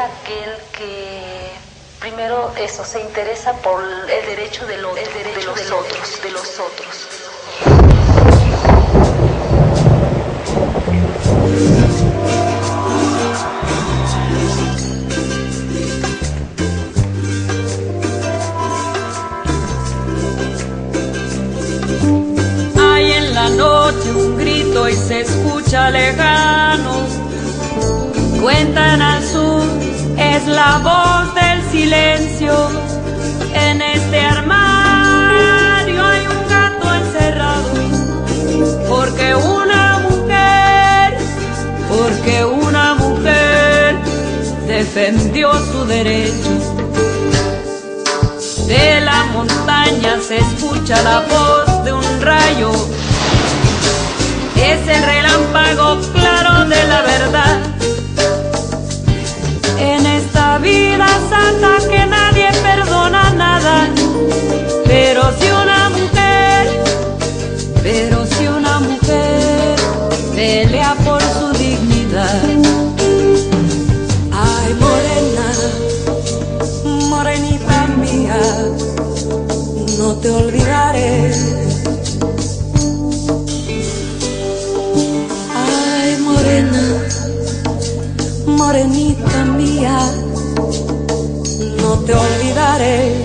aquel que primero se interesa por el derecho de los otros. Hay en la noche un grito y se escucha lejano. Cuentan al sur, es la voz del silencio. En este armario hay un gato encerrado. Porque una mujer defendió su derecho. De la montaña se escucha la voz de un rayo. Es el relámpago claro de la verdad. En esta vida santa que nadie perdona nada. Pero si una mujer pelea por su dignidad. Ay, morena, morenita mía, no te olvidaré. Ay, morena, morenita mía, no te olvidaré.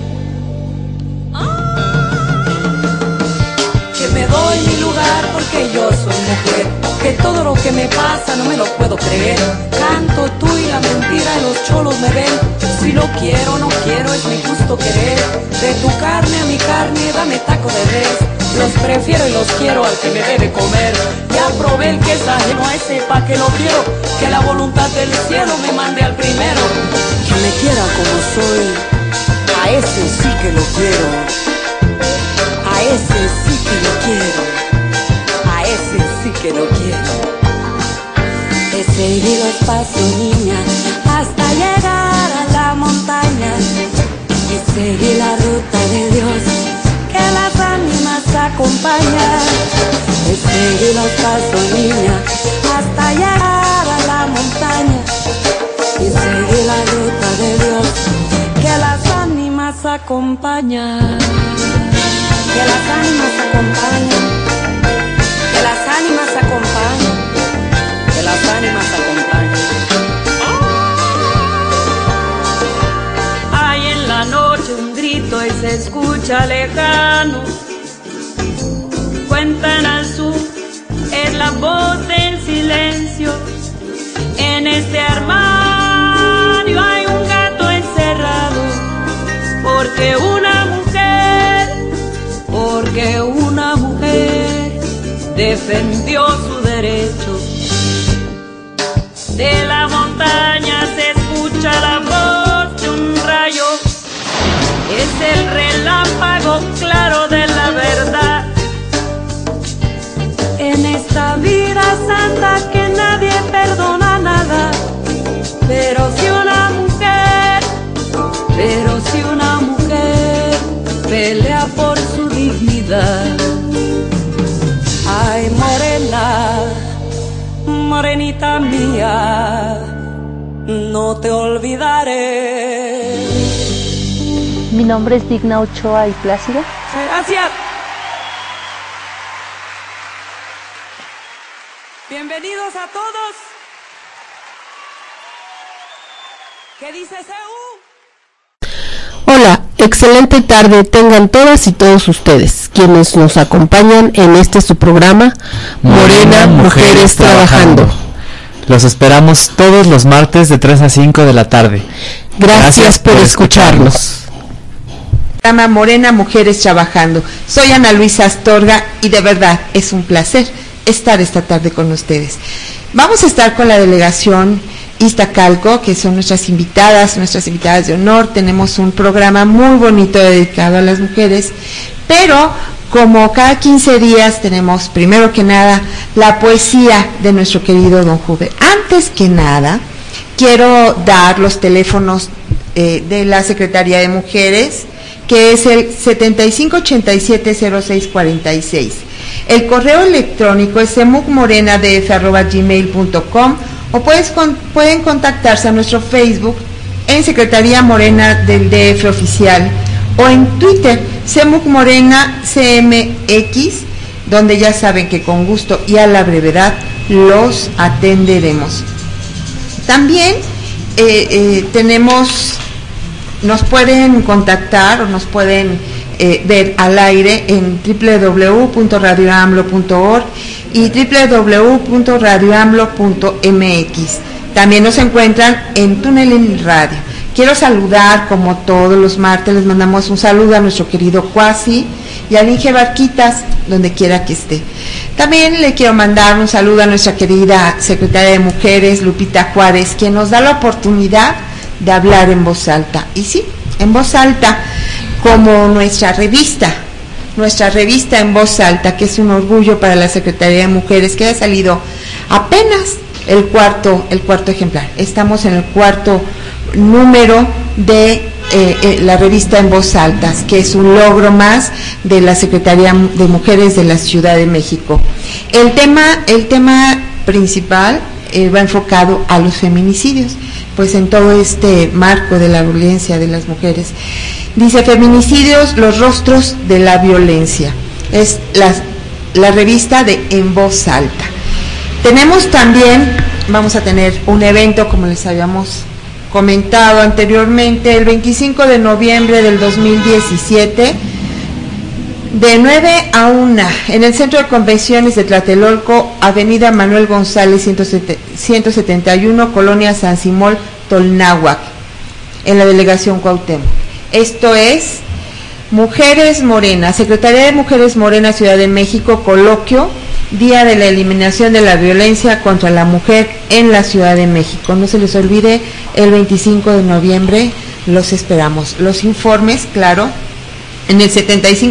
Que me doy mi lugar porque yo soy mujer, que todo lo que me pasa no me lo puedo creer. Canto tú y la mentira y los cholos me ven. Si lo quiero, no quiero, es mi gusto querer. De tu carne a mi carne, dame taco de res. Los prefiero y los quiero al que me debe comer. Ya probé el que es ajeno a ese pa' que lo quiero. Que la voluntad del cielo me mande al primero. Que me quiera como soy, a ese sí que lo quiero. A ese sí que lo quiero. A ese sí que lo quiero. He seguido el paso, niña, hasta llegar a la montaña. Y seguí la ruta de Dios, que las ánimas acompañan. He seguido los pasos, niña, hasta llegar a la montaña. Y seguí la ruta de Dios, que las ánimas acompañan. Que las ánimas acompañan. Que las ánimas acompañan. Que las ánimas acompañan. Hay en la noche un grito y se escucha lejano. Cuentan al sur, es la voz del silencio. En este armario hay un gato encerrado. Porque una mujer defendió su derecho. De la montaña se escucha la voz de un rayo. Es el relámpago claro de la verdad. En esta vida santa que nadie perdona nada. Pero si una mujer pelea por su dignidad. Ay, morena, morenita mía, no te olvidaré. Mi nombre es Digna Ochoa y Plácida. Gracias. Bienvenidos a todos. ¿Qué dice CU? Hola, excelente tarde tengan todas y todos ustedes, quienes nos acompañan en este su programa, Morena Mujeres Trabajando. Los esperamos todos los martes de 3 a 5 de la tarde. Gracias por escucharnos. Programa Morena Mujeres Trabajando. Soy Ana Luisa Astorga y de verdad es un placer estar esta tarde con ustedes. Vamos a estar con la delegación Iztacalco, que son nuestras invitadas de honor. Tenemos un programa muy bonito dedicado a las mujeres, pero como cada 15 días tenemos, primero que nada, la poesía de nuestro querido Don Juve. Antes que nada, quiero dar los teléfonos de la Secretaría de Mujeres, que es el 7587-0646. El correo electrónico es emucmorenadf@gmail.com o pueden contactarse a nuestro Facebook en Secretaría Morena del DF Oficial, o en Twitter, CEMUC Morena CMX, donde ya saben que con gusto y a la brevedad los atenderemos. También nos pueden contactar o nos pueden ver al aire en www.radioamlo.org y www.radioamlo.mx. También nos encuentran en TuneIn Radio. Quiero saludar, como todos los martes, les mandamos un saludo a nuestro querido Cuasi y al Inge Barquitas, donde quiera que esté. También le quiero mandar un saludo a nuestra querida secretaria de Mujeres, Lupita Juárez, quien nos da la oportunidad de hablar en voz alta. Y sí, en voz alta, como nuestra revista en voz alta, que es un orgullo para la Secretaría de Mujeres, que ha salido apenas el cuarto ejemplar. Estamos en el cuarto número de la revista en voz alta, que es un logro más de la Secretaría de Mujeres de la Ciudad de México. El tema principal va enfocado a los feminicidios, pues en todo este marco de la violencia de las mujeres. Dice: feminicidios, los rostros de la violencia. Es la revista de En Voz Alta. Vamos a tener un evento, como les habíamos comentado anteriormente, el 25 de noviembre del 2017, de 9 a 1, en el Centro de Convenciones de Tlatelolco, Avenida Manuel González 171, Colonia San Simón, Tolnáhuac, en la Delegación Cuauhtémoc. Esto es Mujeres Morena, Secretaría de Mujeres Morena, Ciudad de México, coloquio, Día de la Eliminación de la Violencia contra la Mujer en la Ciudad de México. No se les olvide, el 25 de noviembre los esperamos. Los informes, claro, en el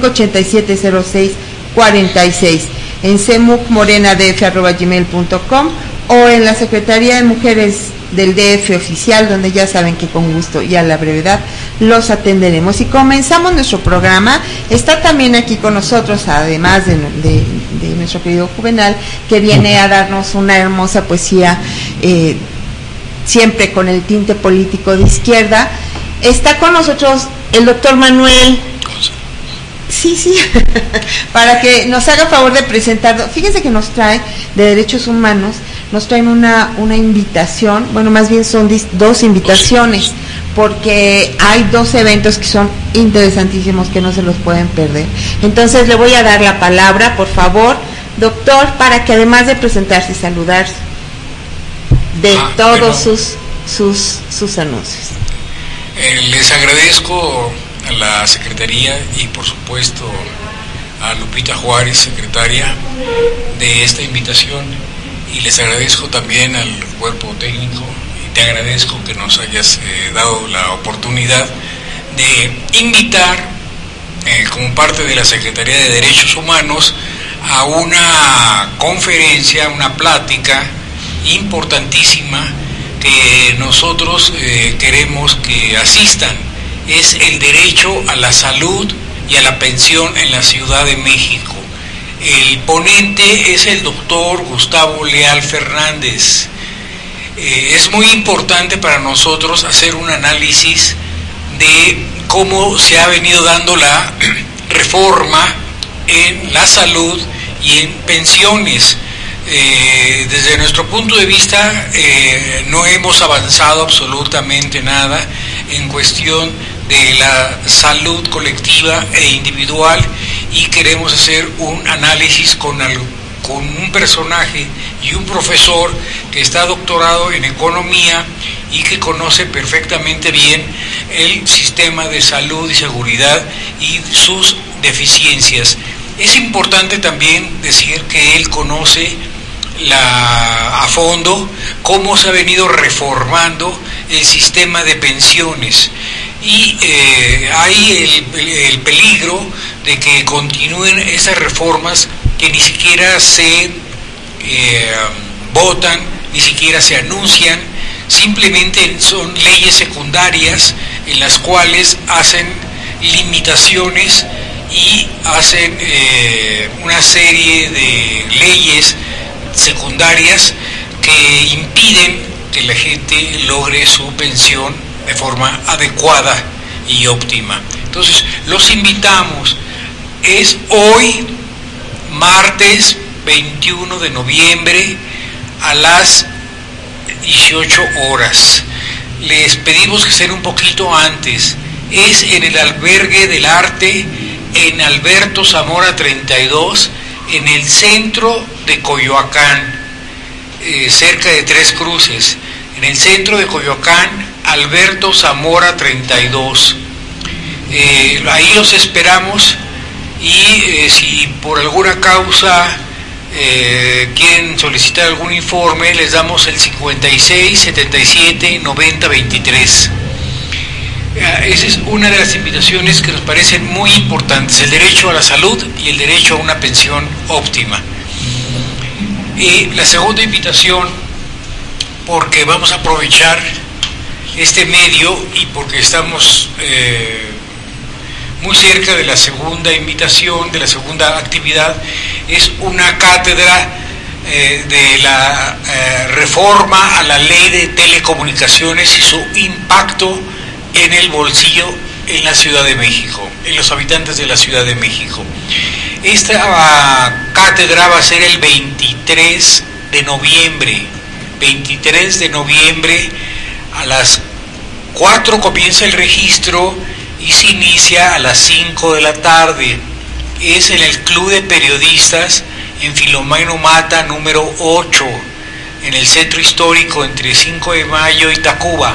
75870646, en cemucmorenadf@gmail.com o en la Secretaría de Mujeres del DF Oficial, donde ya saben que con gusto y a la brevedad los atenderemos. Y comenzamos nuestro programa. Está también aquí con nosotros, además de nuestro querido Juvenal, que viene a darnos una hermosa poesía, siempre con el tinte político de izquierda. Está con nosotros el doctor Manuel. Sí, para que nos haga favor de presentarlo. Fíjense que nos trae de Derechos Humanos, nos traen una invitación, bueno, más bien son dos invitaciones, porque hay dos eventos que son interesantísimos, que no se los pueden perder. Entonces le voy a dar la palabra, por favor, doctor, para que además de presentarse y saludar de todos sus anuncios. Les agradezco a la Secretaría y por supuesto a Lupita Juárez, secretaria, de esta invitación, y les agradezco también al cuerpo técnico, y te agradezco que nos hayas dado la oportunidad de invitar como parte de la Secretaría de Derechos Humanos a una conferencia, una plática importantísima que nosotros queremos que asistan. Es el derecho a la salud y a la pensión en la Ciudad de México. El ponente es el doctor Gustavo Leal Fernández. Es muy importante para nosotros hacer un análisis de cómo se ha venido dando la reforma en la salud y en pensiones. Desde nuestro punto de vista no hemos avanzado absolutamente nada en cuestión de la salud colectiva e individual, y queremos hacer un análisis con un personaje y un profesor que está doctorado en economía y que conoce perfectamente bien el sistema de salud y seguridad y sus deficiencias. Es importante también decir que él conoce a fondo cómo se ha venido reformando el sistema de pensiones, y hay el peligro de que continúen esas reformas que ni siquiera se votan, ni siquiera se anuncian, simplemente son leyes secundarias en las cuales hacen limitaciones y hacen una serie de leyes secundarias que impiden que la gente logre su pensión de forma adecuada y óptima. Entonces, los invitamos. Es hoy, martes 21 de noviembre, a las 18 horas. Les pedimos que estén un poquito antes. Es en el Albergue del Arte, en Alberto Zamora 32, en el centro de Coyoacán, cerca de Tres Cruces. En el centro de Coyoacán, Alberto Zamora 32. Ahí los esperamos, y si por alguna causa quieren solicitar algún informe, les damos el 56 77 90 23. Esa es una de las invitaciones que nos parecen muy importantes: el derecho a la salud y el derecho a una pensión óptima. Y la segunda invitación, porque vamos a aprovechar este medio y porque estamos muy cerca de la segunda invitación, de la segunda actividad, es una cátedra de la reforma a la ley de telecomunicaciones y su impacto en el bolsillo en la Ciudad de México, en los habitantes de la Ciudad de México. Esta cátedra va a ser el 23 de noviembre. 23 de noviembre a las 4 comienza el registro y se inicia a las 5 de la tarde. Es en el Club de Periodistas en Filomeno Mata número 8, en el centro histórico entre 5 de Mayo y Tacuba.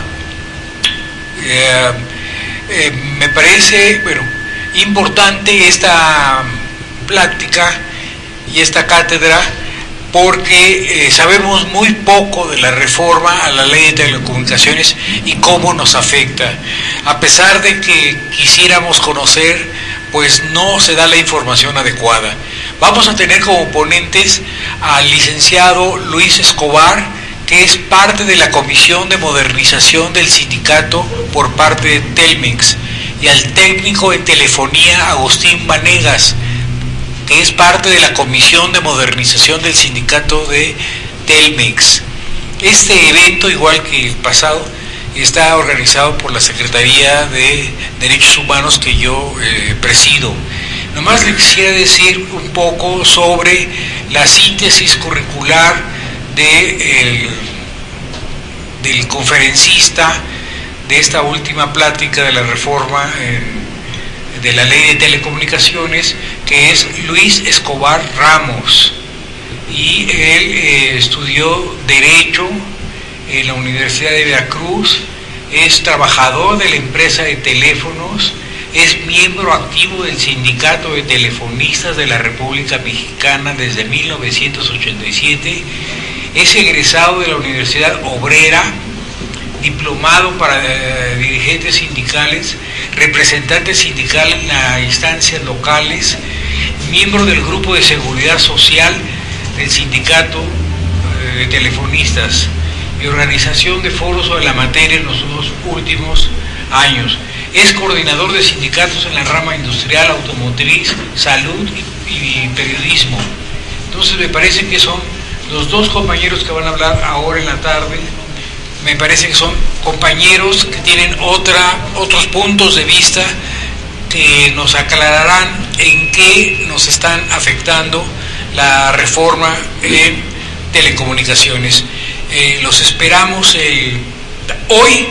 Me parece importante esta plática y esta cátedra, porque sabemos muy poco de la reforma a la ley de telecomunicaciones y cómo nos afecta. A pesar de que quisiéramos conocer, pues no se da la información adecuada. Vamos a tener como ponentes al licenciado Luis Escobar, que es parte de la Comisión de Modernización del Sindicato por parte de Telmex, y al técnico de telefonía Agustín Vanegas, que es parte de la Comisión de Modernización del Sindicato de Telmex. Este evento, igual que el pasado, está organizado por la Secretaría de Derechos Humanos que yo presido. Nomás le quisiera decir un poco sobre la síntesis curricular del conferencista de esta última plática de la reforma de la ley de telecomunicaciones, que es Luis Escobar Ramos, y él estudió Derecho en la Universidad de Veracruz, es trabajador de la empresa de teléfonos, es miembro activo del Sindicato de Telefonistas de la República Mexicana desde 1987, es egresado de la Universidad Obrera, diplomado para dirigentes sindicales, representante sindical en las instancias locales, miembro del Grupo de Seguridad Social del Sindicato de Telefonistas y organización de foros sobre la materia en los 2 últimos años. Es coordinador de sindicatos en la rama industrial, automotriz, salud y periodismo. Entonces me parece que son los 2 compañeros que van a hablar ahora en la tarde. Me parece que son compañeros que tienen otros puntos de vista que nos aclararán en qué nos están afectando la reforma en telecomunicaciones. Los esperamos hoy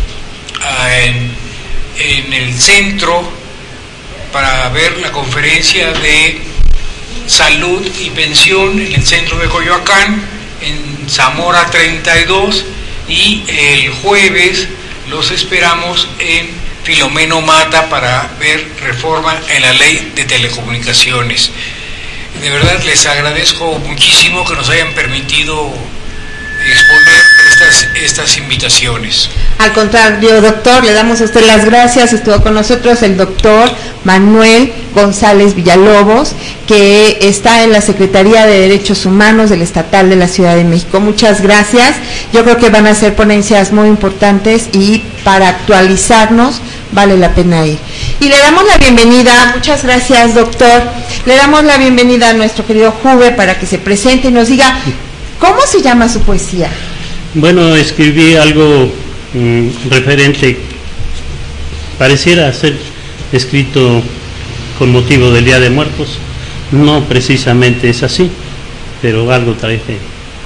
en el centro para ver la conferencia de salud y pensión en el centro de Coyoacán, en Zamora 32, y el jueves los esperamos en Filomeno Mata para ver reforma en la ley de telecomunicaciones. De verdad les agradezco muchísimo que nos hayan permitido exponer estas invitaciones. Al contrario, doctor, le damos a usted las gracias. Estuvo con nosotros el doctor Manuel González Villalobos, que está en la Secretaría de Derechos Humanos del Estatal de la Ciudad de México. Muchas gracias. Yo creo que van a ser ponencias muy importantes y para actualizarnos vale la pena ir. Y le damos la bienvenida, muchas gracias, doctor. Le damos la bienvenida a nuestro querido Juve para que se presente y nos diga ¿Cómo se llama su poesía? Bueno, escribí algo referente, pareciera ser escrito con motivo del Día de Muertos. No precisamente es así, pero algo traje.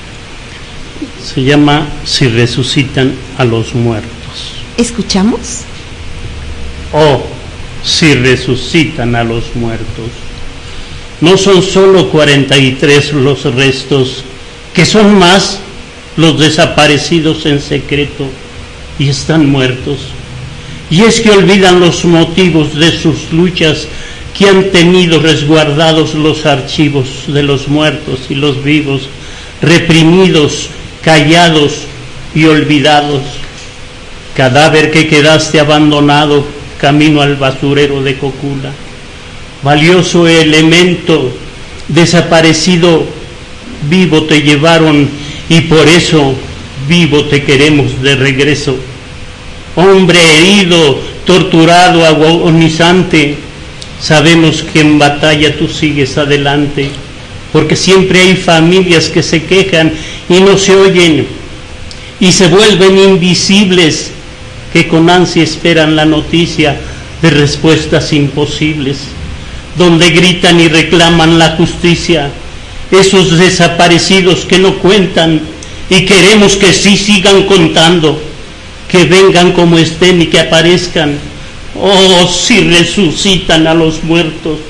Se llama Si resucitan a los muertos. ¿Escuchamos? Oh, si resucitan a los muertos. No son solo 43 los restos, que son más los desaparecidos en secreto y están muertos. Y es que olvidan los motivos de sus luchas que han tenido resguardados los archivos de los muertos y los vivos, reprimidos, callados y olvidados. Cadáver que quedaste abandonado camino al basurero de Cocula. Valioso elemento desaparecido, vivo te llevaron y por eso vivo te queremos de regreso. Hombre herido, torturado, agonizante, sabemos que en batalla tú sigues adelante, porque siempre hay familias que se quejan y no se oyen y se vuelven invisibles, que con ansia esperan la noticia de respuestas imposibles, donde gritan y reclaman la justicia, esos desaparecidos que no cuentan y queremos que sí sigan contando, que vengan como estén y que aparezcan. Oh, si resucitan a los muertos.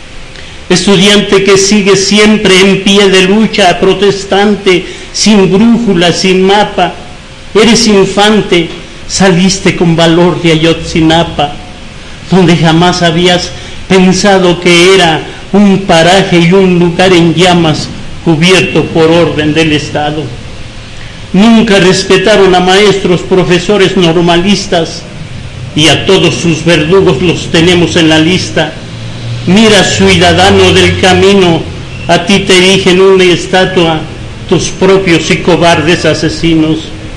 Estudiante que sigue siempre en pie de lucha, protestante, sin brújula, sin mapa, eres infante, saliste con valor de Ayotzinapa, donde jamás habías pensado que era un paraje y un lugar en llamas cubierto por orden del Estado. Nunca respetaron a maestros, profesores normalistas, y a todos sus verdugos los tenemos en la lista. Mira, ciudadano del camino, a ti te erigen una estatua tus propios y cobardes asesinos.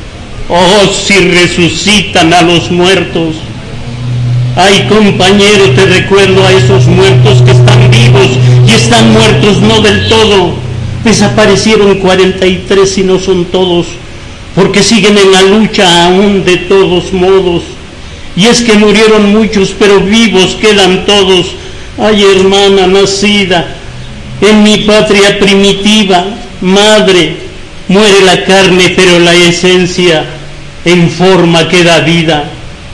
Oh, si resucitan a los muertos. Ay, compañero, te recuerdo a esos muertos que están vivos y están muertos no del todo. Desaparecieron 43 y no son todos, porque siguen en la lucha aún de todos modos. Y es que murieron muchos, pero vivos quedan todos. Ay, hermana nacida en mi patria primitiva, madre, muere la carne, pero la esencia en forma que da vida.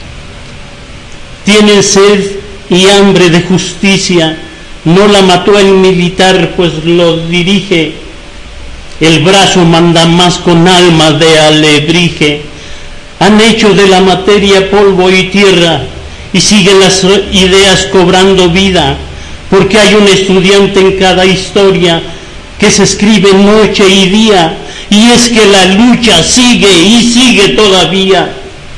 Tienen sed y hambre de justicia, no la mató el militar, pues lo dirige. El brazo manda más con alma de alebrije. Han hecho de la materia polvo y tierra y siguen las ideas cobrando vida, porque hay un estudiante en cada historia que se escribe noche y día, y es que la lucha sigue y sigue todavía.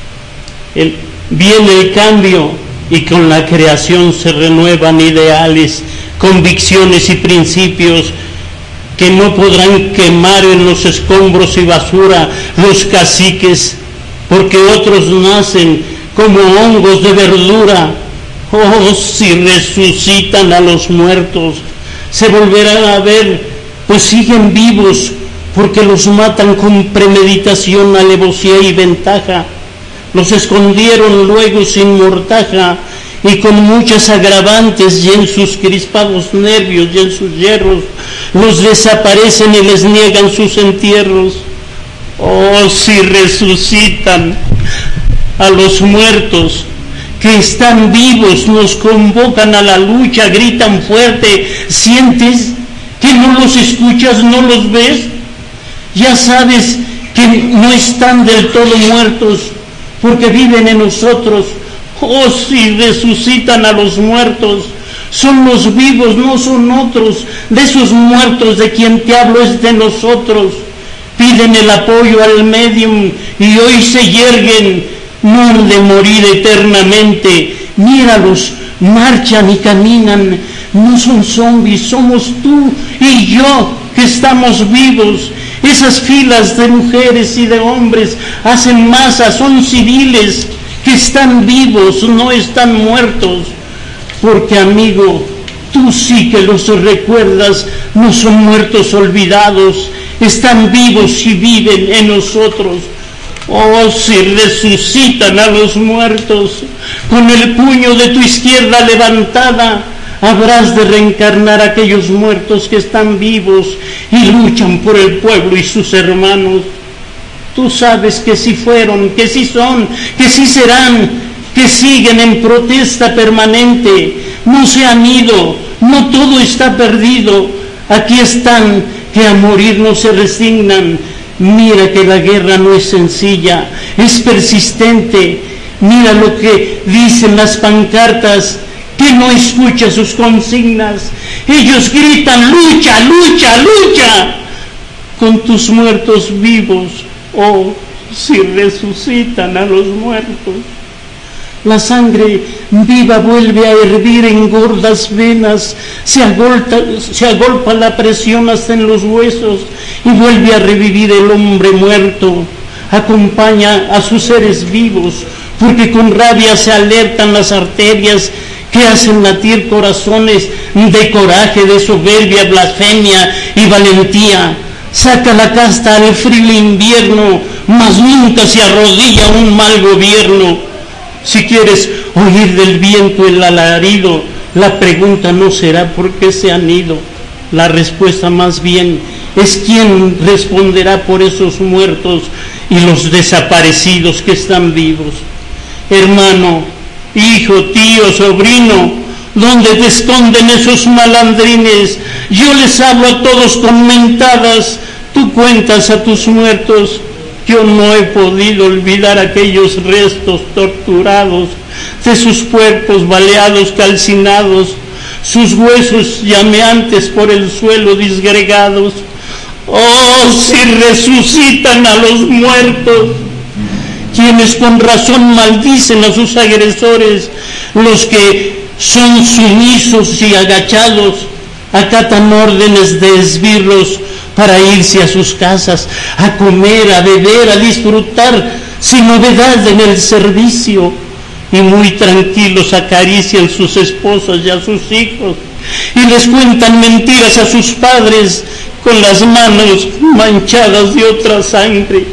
Viene el cambio y con la creación se renuevan ideales, convicciones y principios que no podrán quemar en los escombros y basura los caciques, porque otros nacen como hongos de verdura. Oh, si resucitan a los muertos, se volverán a ver, pues siguen vivos, porque los matan con premeditación, alevosía y ventaja. Los escondieron luego sin mortaja y con muchas agravantes, y en sus crispados nervios y en sus hierros los desaparecen y les niegan sus entierros. Oh, si resucitan a los muertos que están vivos, nos convocan a la lucha, gritan fuerte. ¿Sientes que no los escuchas, no los ves? Ya sabes que no están del todo muertos, porque viven en nosotros. Oh, si resucitan a los muertos, son los vivos, no son otros. De esos muertos de quien te hablo es de nosotros. Piden el apoyo al medium y hoy se yerguen, no han de morir eternamente. Míralos, marchan y caminan, no son zombies, somos tú y yo que estamos vivos. Esas filas de mujeres y de hombres hacen masa, son civiles que están vivos, no están muertos. Porque, amigo, tú sí que los recuerdas, no son muertos olvidados. están vivos y viven en nosotros. Oh, si resucitan a los muertos, con el puño de tu izquierda levantada, habrás de reencarnar a aquellos muertos que están vivos y luchan por el pueblo y sus hermanos. Tú sabes que sí fueron, que sí son, que sí serán, que siguen en protesta permanente, no se han ido, no todo está perdido, aquí están, que a morir no se resignan. Mira que la guerra no es sencilla, es persistente. Mira lo que dicen las pancartas, que no escucha sus consignas. Ellos gritan: lucha, lucha, lucha, con tus muertos vivos. Oh, si resucitan a los muertos. La sangre viva vuelve a hervir en gordas venas, se agolpa la presión hasta en los huesos y vuelve a revivir el hombre muerto. Acompaña a sus seres vivos, porque con rabia se alertan las arterias que hacen latir corazones de coraje, de soberbia, blasfemia y valentía. Saca la casta al frío invierno, mas nunca se arrodilla un mal gobierno. Si quieres oír del viento el alarido, la pregunta no será por qué se han ido. La respuesta más bien es quién responderá por esos muertos y los desaparecidos que están vivos. Hermano, hijo, tío, sobrino, ¿dónde te esconden esos malandrines? Yo les hablo a todos con mentadas, tú cuentas a tus muertos. Yo no he podido olvidar aquellos restos torturados de sus cuerpos baleados, calcinados, sus huesos llameantes por el suelo disgregados. Oh, si resucitan a los muertos, quienes con razón maldicen a sus agresores, los que son sumisos y agachados, acatan órdenes de esbirros para irse a sus casas, a comer, a beber, a disfrutar, sin novedad en el servicio, y muy tranquilos acarician sus esposas y a sus hijos, y les cuentan mentiras a sus padres con las manos manchadas de otra sangre.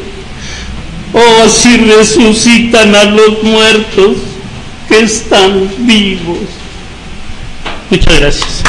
Oh, si resucitan a los muertos que están vivos. Muchas gracias.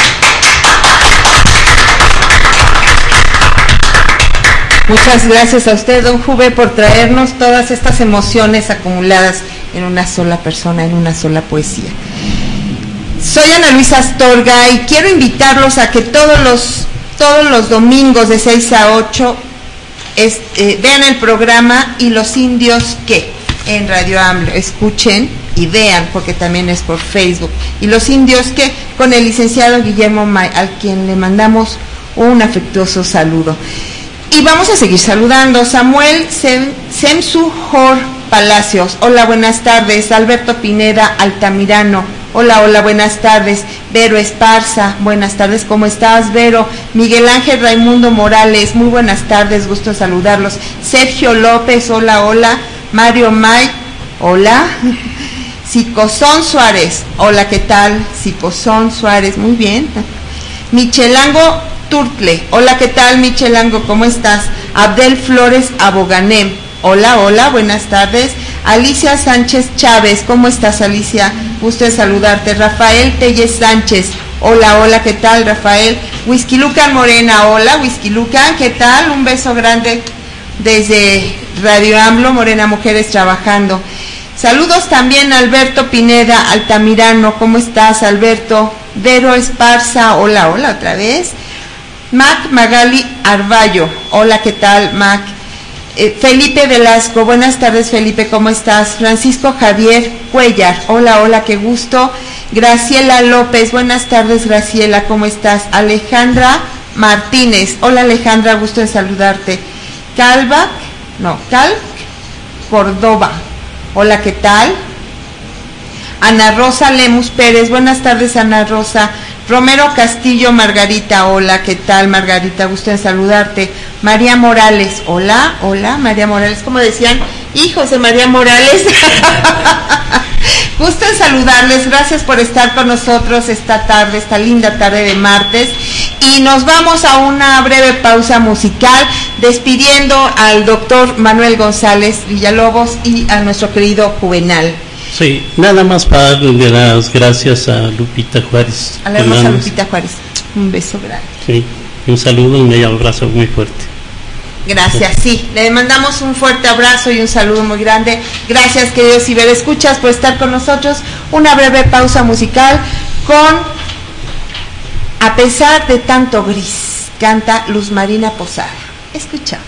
Muchas gracias a usted, don Juve, por traernos todas estas emociones acumuladas en una sola persona, en una sola poesía. Soy Ana Luisa Astorga y quiero invitarlos a que todos los domingos de 6 a 8 vean el programa Y los indios qué en Radio AMLO. Escuchen y vean, porque también es por Facebook. Y los indios qué, con el licenciado Guillermo May, al quien le mandamos un afectuoso saludo. Y vamos a seguir saludando. Samuel Semsu Jor Palacios, hola, buenas tardes. Alberto Pineda Altamirano, hola, hola, buenas tardes. Vero Esparza, buenas tardes, ¿cómo estás, Vero? Miguel Ángel Raimundo Morales, muy buenas tardes, gusto en saludarlos. Sergio López, hola, hola. Mario May, hola. Cicozón Suárez, hola, ¿qué tal? Cicozón Suárez, muy bien. Michelango Turtle, hola, ¿qué tal, Michelango? ¿Cómo estás? Abdel Flores Aboganem, hola, hola, buenas tardes. Alicia Sánchez Chávez, ¿cómo estás, Alicia? Gusto de saludarte. Rafael Telles Sánchez, hola, hola, ¿qué tal, Rafael? Whisky Lucan Morena, hola, Whisky Lucan, ¿qué tal? Un beso grande desde Radio AMLO, Morena Mujeres Trabajando. Saludos también a Alberto Pineda Altamirano, ¿cómo estás, Alberto? Vero Esparza, hola, hola, otra vez. Mac Magali Arballo, hola, ¿qué tal, Mac? Felipe Velasco, buenas tardes, Felipe, ¿cómo estás? Francisco Javier Cuellar, hola, hola, qué gusto. Graciela López, buenas tardes, Graciela, ¿cómo estás? Alejandra Martínez, hola, Alejandra, gusto de saludarte. Cal Córdoba, hola, ¿qué tal? Ana Rosa Lemus Pérez, buenas tardes, Ana Rosa. Romero Castillo Margarita, hola, ¿qué tal, Margarita? Gusto en saludarte. María Morales, hola, hola, María Morales, como decían, hijos de María Morales. Gusto en saludarles, gracias por estar con nosotros esta tarde, esta linda tarde de martes. y nos vamos a una breve pausa musical, despidiendo al doctor Manuel González Villalobos y a nuestro querido Juvenal. Sí, nada más para darle las gracias a Lupita Juárez. A la hermosa Lupita Juárez, un beso grande. Sí, un saludo y un abrazo muy fuerte. Gracias, sí, le mandamos un fuerte abrazo y un saludo muy grande. Gracias, queridos ciberescuchas, por estar con nosotros. Una breve pausa musical con A pesar de tanto gris, canta Luz Marina Posada. Escuchamos.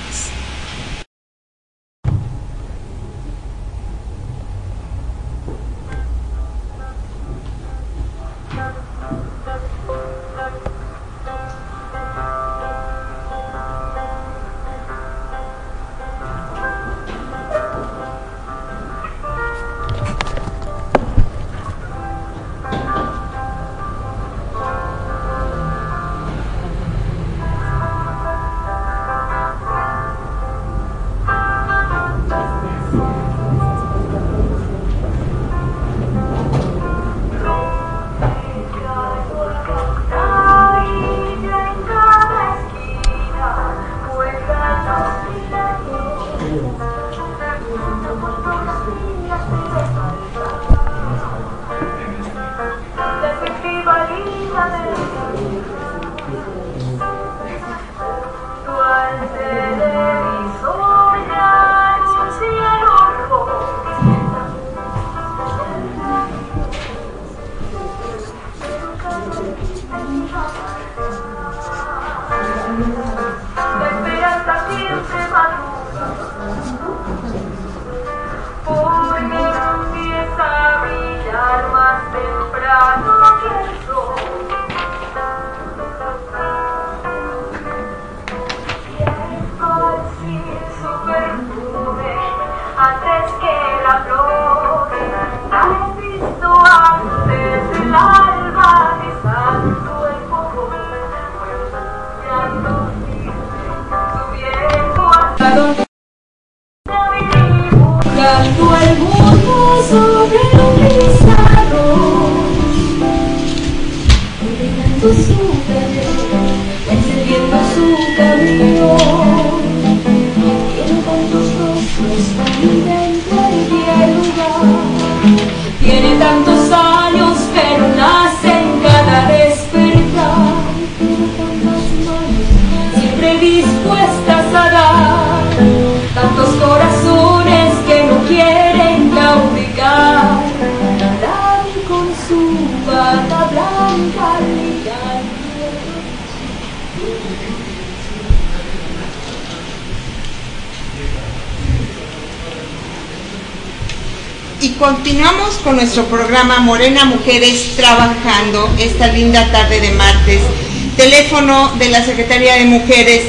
Continuamos con nuestro programa Morena Mujeres Trabajando, esta linda tarde de martes. Teléfono de la Secretaría de Mujeres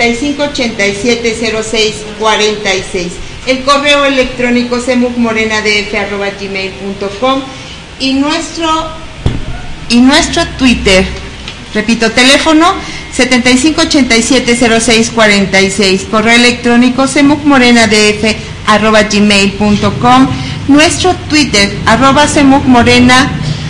75870646. El correo electrónico semucmorenadf@gmail.com y nuestro Twitter. Repito, teléfono 75870646. Correo electrónico semucmorenadf@gmail.com. Nuestro Twitter, @semucmorena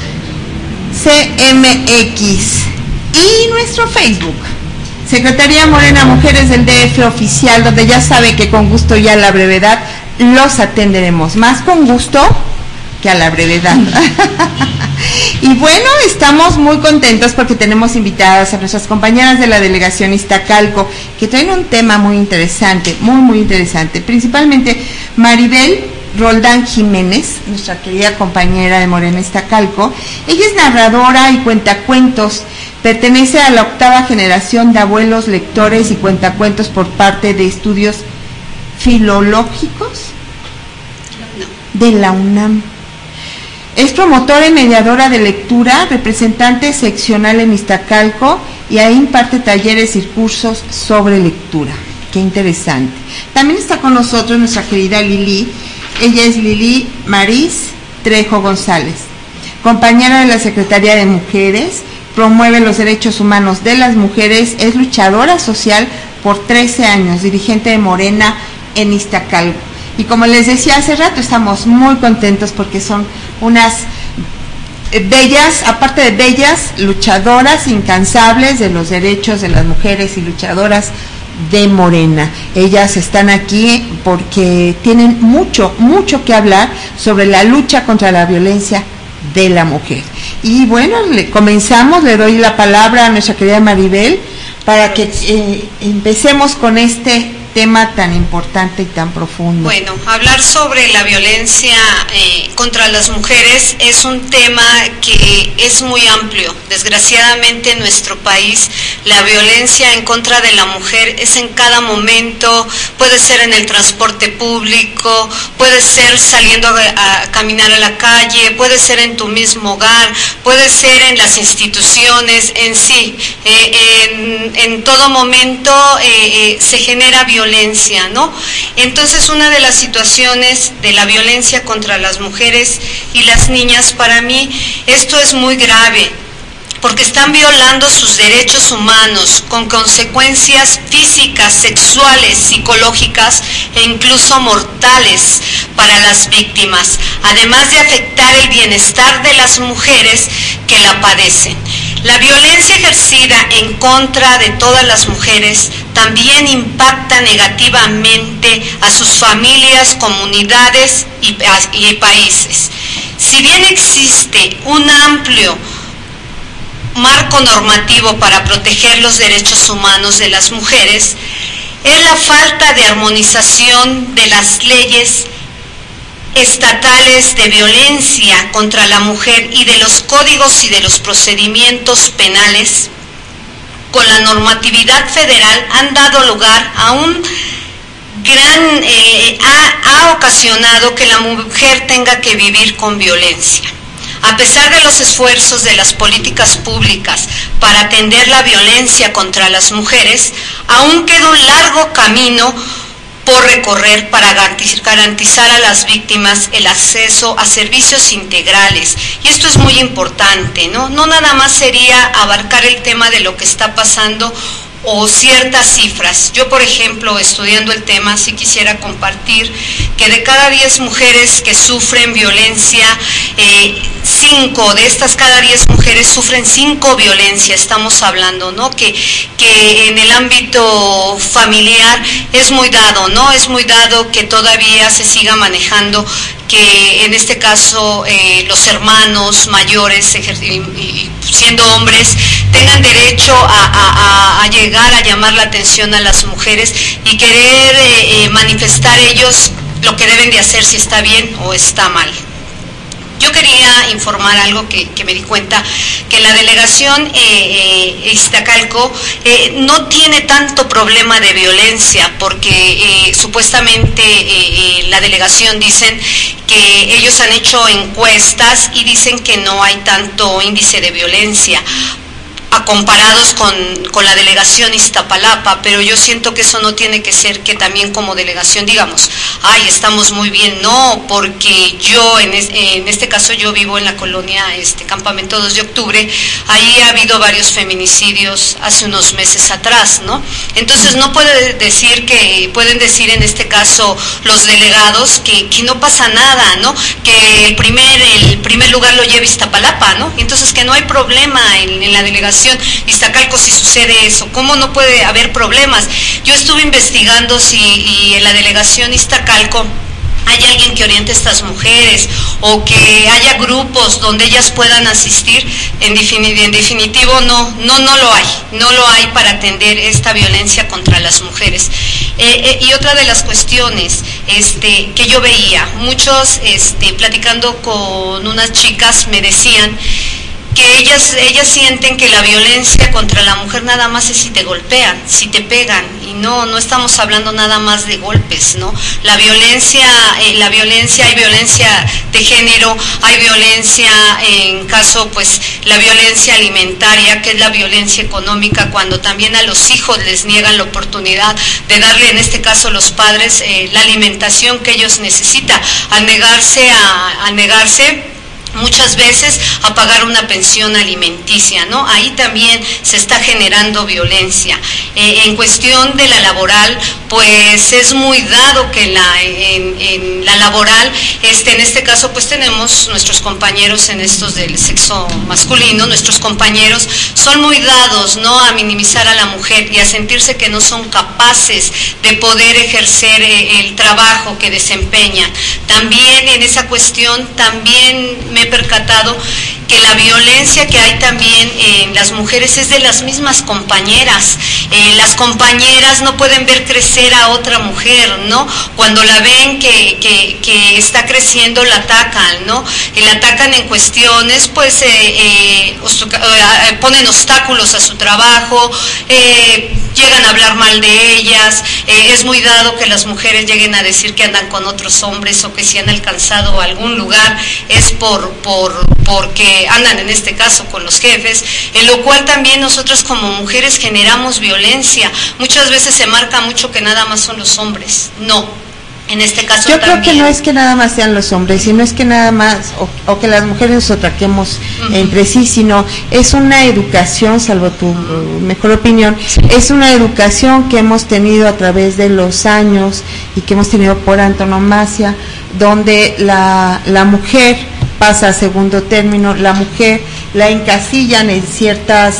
CMX, y nuestro Facebook, Secretaría Morena Mujeres del DF Oficial, donde ya sabe que con gusto y a la brevedad los atenderemos, más con gusto que a la brevedad. Y bueno, estamos muy contentos porque tenemos invitadas a nuestras compañeras de la delegación Iztacalco, que traen un tema muy interesante, muy interesante, principalmente Maribel Roldán Jiménez, nuestra querida compañera de Morena Iztacalco. Ella es narradora y cuentacuentos, pertenece a la 8ª generación de abuelos, lectores y cuentacuentos por parte de estudios filológicos de la UNAM. Es promotora y mediadora de lectura, representante seccional en Iztacalco, y ahí imparte talleres y cursos sobre lectura. Qué interesante. También está con nosotros nuestra querida Lili. Ella es Lili Maris Trejo González, compañera de la Secretaría de Mujeres, promueve los derechos humanos de las mujeres, es luchadora social por 13 años, dirigente de Morena en Iztacalco. Y como les decía hace rato, estamos muy contentos porque son unas bellas, aparte de bellas, luchadoras incansables de los derechos de las mujeres y luchadoras de Morena. Ellas están aquí porque tienen mucho que hablar sobre la lucha contra la violencia de la mujer. Y bueno, comenzamos, le doy la palabra a nuestra querida Maribel para que empecemos con este tema tan importante y tan profundo. Bueno, hablar sobre la violencia contra las mujeres es un tema que es muy amplio. Desgraciadamente en nuestro país la violencia en contra de la mujer es en cada momento, puede ser en el transporte público, puede ser saliendo a caminar a la calle, puede ser en tu mismo hogar, puede ser en las instituciones, en sí, en todo momento se genera violencia, ¿no? Entonces, una de las situaciones de la violencia contra las mujeres y las niñas, para mí, esto es muy grave, porque están violando sus derechos humanos con consecuencias físicas, sexuales, psicológicas e incluso mortales para las víctimas, además de afectar el bienestar de las mujeres que la padecen. La violencia ejercida en contra de todas las mujeres también impacta negativamente a sus familias, comunidades y países. Si bien existe un amplio marco normativo para proteger los derechos humanos de las mujeres, es la falta de armonización de las leyes estatales de violencia contra la mujer y de los códigos y de los procedimientos penales con la normatividad federal han dado lugar a un gran, ha ocasionado que la mujer tenga que vivir con violencia. A pesar de los esfuerzos de las políticas públicas para atender la violencia contra las mujeres, aún queda un largo camino por recorrer para garantizar a las víctimas el acceso a servicios integrales. Y esto es muy importante, ¿no? No nada más sería abarcar el tema de lo que está pasando o ciertas cifras. Yo, por ejemplo, estudiando el tema, sí quisiera compartir que de cada 10 mujeres que sufren violencia, 5 de estas cada 10 mujeres sufren 5 violencias, estamos hablando, ¿no? Que en el ámbito familiar es muy dado, ¿no? Es muy dado que todavía se siga manejando que en este caso los hermanos mayores, y siendo hombres, tengan derecho a llegar a llamar la atención a las mujeres y querer manifestar ellos lo que deben de hacer, si está bien o está mal. Yo quería informar algo que me di cuenta, que la delegación Iztacalco no tiene tanto problema de violencia, porque supuestamente la delegación dicen que ellos han hecho encuestas y dicen que no hay tanto índice de violencia comparados con la delegación Iztapalapa, pero yo siento que eso no tiene que ser que también como delegación digamos, ay, estamos muy bien, no, porque yo en este caso yo vivo en la colonia Campamento 2 de Octubre, ahí ha habido varios feminicidios hace unos meses atrás, ¿no? Entonces no pueden decir en este caso los delegados que no pasa nada, ¿no? Que el primer lugar lo lleva Iztapalapa, ¿no? Entonces que no hay problema en la delegación Iztacalco si sucede eso. ¿Cómo no puede haber problemas? Yo estuve investigando si en la delegación Iztacalco hay alguien que oriente a estas mujeres o que haya grupos donde ellas puedan asistir. En definitivo no lo hay para atender esta violencia contra las mujeres. Y otra de las cuestiones que yo veía, muchos platicando con unas chicas me decían que ellas sienten que la violencia contra la mujer nada más es si te golpean, si te pegan, y no estamos hablando nada más de golpes, ¿no? La violencia, hay violencia de género, hay violencia en caso, pues, la violencia alimentaria, que es la violencia económica, cuando también a los hijos les niegan la oportunidad de darle, en este caso los padres, la alimentación que ellos necesitan, al negarse muchas veces a pagar una pensión alimenticia, ¿no? Ahí también se está generando violencia. En cuestión de la laboral, pues es muy dado que en la laboral, en este caso, pues tenemos nuestros compañeros en estos del sexo masculino, nuestros compañeros son muy dados, ¿no?, a minimizar a la mujer y a sentirse que no son capaces de poder ejercer el trabajo que desempeñan. También en esa cuestión, también me he percatado que la violencia que hay también en las mujeres es de las mismas compañeras. Las compañeras no pueden ver crecer a otra mujer, ¿no? Cuando la ven que está creciendo, la atacan, ¿no? La atacan en cuestiones, pues ponen obstáculos a su trabajo, llegan a hablar mal de ellas. Es muy dado que las mujeres lleguen a decir que andan con otros hombres o que si han alcanzado algún lugar es porque andan en este caso con los jefes, en lo cual también nosotros como mujeres generamos violencia. Muchas veces se marca mucho que nada más son los hombres. No, en este caso yo también. creo que no es que nada más sean los hombres, sino es que nada más, o que las mujeres nos atraquemos entre sí, sino es una educación, salvo tu mejor opinión, es una educación que hemos tenido a través de los años y que hemos tenido por antonomasia, donde la mujer pasa a segundo término, la mujer la encasillan en ciertas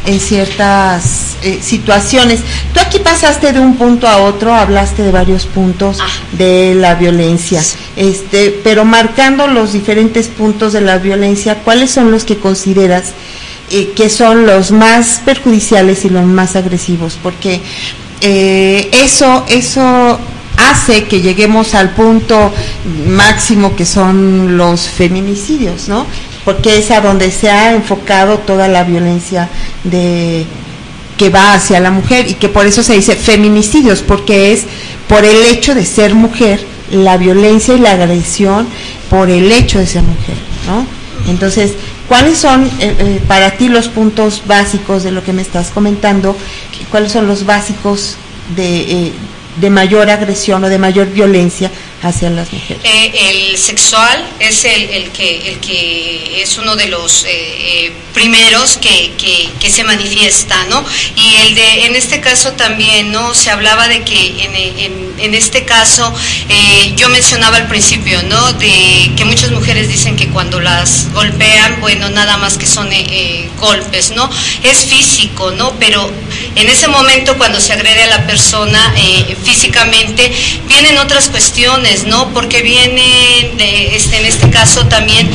situaciones. Tú aquí pasaste de un punto a otro, hablaste de varios puntos de la violencia, pero marcando los diferentes puntos de la violencia, ¿cuáles son los que consideras que son los más perjudiciales y los más agresivos? Porque eso hace que lleguemos al punto máximo que son los feminicidios, ¿no? Porque es a donde se ha enfocado toda la violencia que va hacia la mujer, y que por eso se dice feminicidios, porque es por el hecho de ser mujer, la violencia y la agresión por el hecho de ser mujer, ¿no? Entonces, ¿cuáles son para ti los puntos básicos de lo que me estás comentando? ¿Cuáles son los básicos de mayor agresión o de mayor violencia hacia las mujeres? El sexual es el que es uno de los primeros que se manifiesta, ¿no? Y en este caso también, ¿no? Se hablaba de que en este caso, yo mencionaba al principio, ¿no?, de que muchas mujeres dicen que cuando las golpean, bueno, nada más que son golpes, ¿no? Es físico, ¿no? Pero en ese momento, cuando se agrede a la persona físicamente, vienen otras cuestiones, ¿no? Porque vienen, en este caso también,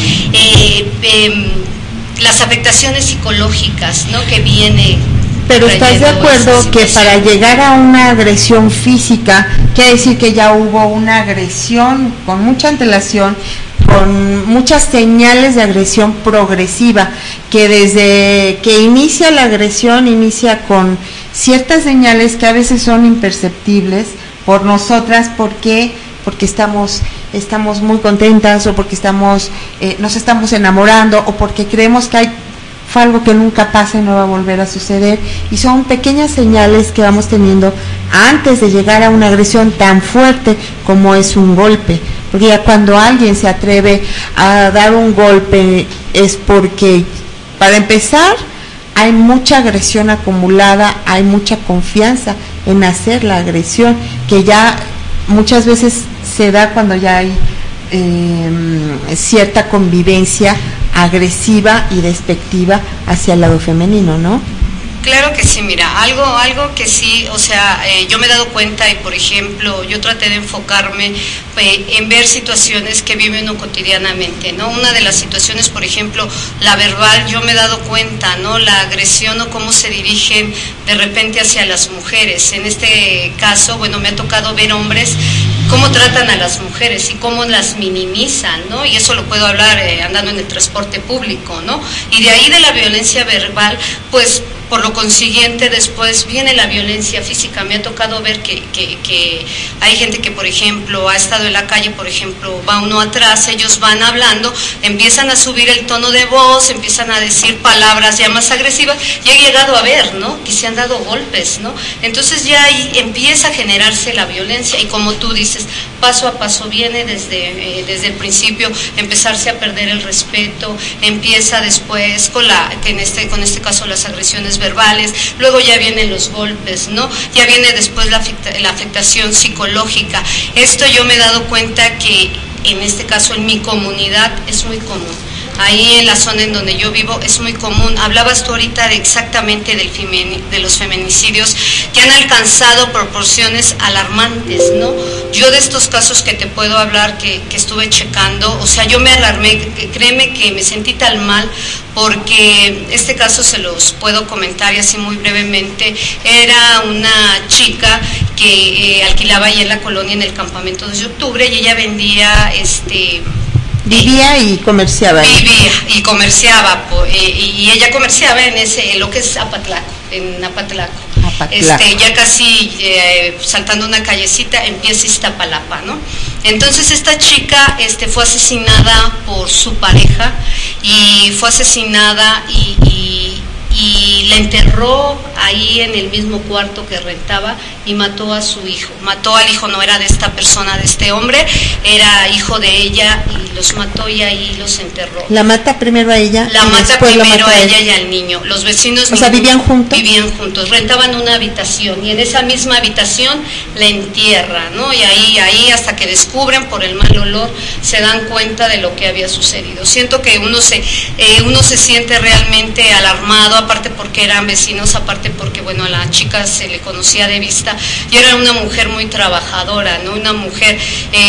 las afectaciones psicológicas, ¿no?, que viene. Pero ¿estás de acuerdo que para llegar a una agresión física, quiere decir que ya hubo una agresión con mucha antelación, con muchas señales de agresión progresiva, que desde que inicia la agresión, inicia con ciertas señales que a veces son imperceptibles por nosotras, porque estamos muy contentas, o porque nos estamos enamorando, o porque creemos que fue algo que nunca pasa y no va a volver a suceder, y son pequeñas señales que vamos teniendo antes de llegar a una agresión tan fuerte como es un golpe. Porque ya cuando alguien se atreve a dar un golpe es porque, para empezar, hay mucha agresión acumulada, hay mucha confianza en hacer la agresión, que ya muchas veces se da cuando ya hay cierta convivencia agresiva y despectiva hacia el lado femenino, ¿no? Claro que sí, mira, algo que sí, o sea, yo me he dado cuenta, y por ejemplo, yo traté de enfocarme en ver situaciones que vive uno cotidianamente, ¿no? Una de las situaciones, por ejemplo, la verbal, yo me he dado cuenta, ¿no?, la agresión o cómo se dirigen de repente hacia las mujeres. En este caso, bueno, me ha tocado ver hombres cómo tratan a las mujeres y cómo las minimizan, ¿no? Y eso lo puedo hablar andando en el transporte público, ¿no? Y de ahí, de la violencia verbal, pues por lo consiguiente después viene la violencia física. Me ha tocado ver que hay gente que, por ejemplo, ha estado en la calle, por ejemplo, va uno atrás, ellos van hablando, empiezan a subir el tono de voz, empiezan a decir palabras ya más agresivas, y he llegado a ver, ¿no?, que se han dado golpes, ¿no? Entonces ya ahí empieza a generarse la violencia, y como tú dices, paso a paso viene desde el principio, empezarse a perder el respeto, empieza después con este caso las agresiones verbales, luego ya vienen los golpes, ¿no? Ya viene después la afectación psicológica. Esto yo me he dado cuenta que en este caso en mi comunidad es muy común. Ahí en la zona en donde yo vivo es muy común. Hablabas tú ahorita exactamente de los feminicidios que han alcanzado proporciones alarmantes, ¿no? Yo de estos casos que te puedo hablar, que estuve checando, o sea, yo me alarmé, créeme que me sentí tan mal, porque este caso se los puedo comentar y así muy brevemente. Era una chica que alquilaba ahí en la colonia, en el campamento 2 de octubre, y ella vendía Vivía y comerciaba. Y ella comerciaba en lo que es Apatlaco, en Apatlaco. Ya casi saltando una callecita empieza Iztapalapa, ¿no? Entonces esta chica fue asesinada por su pareja, y fue asesinada y la enterró ahí en el mismo cuarto que rentaba, y mató a su hijo. Mató al hijo, no era de esta persona, de este hombre, era hijo de ella, y los mató y ahí los enterró. ¿La mata primero a ella? La mata primero a ella y al niño. Los vecinos... O sea, ¿vivían juntos? Vivían juntos, rentaban una habitación, y en esa misma habitación la entierra, ¿no? Y ahí hasta que descubren por el mal olor, se dan cuenta de lo que había sucedido. Siento que uno se siente realmente alarmado, aparte porque eran vecinos, aparte porque, bueno, a la chica se le conocía de vista, y era una mujer muy trabajadora, ¿no? Una mujer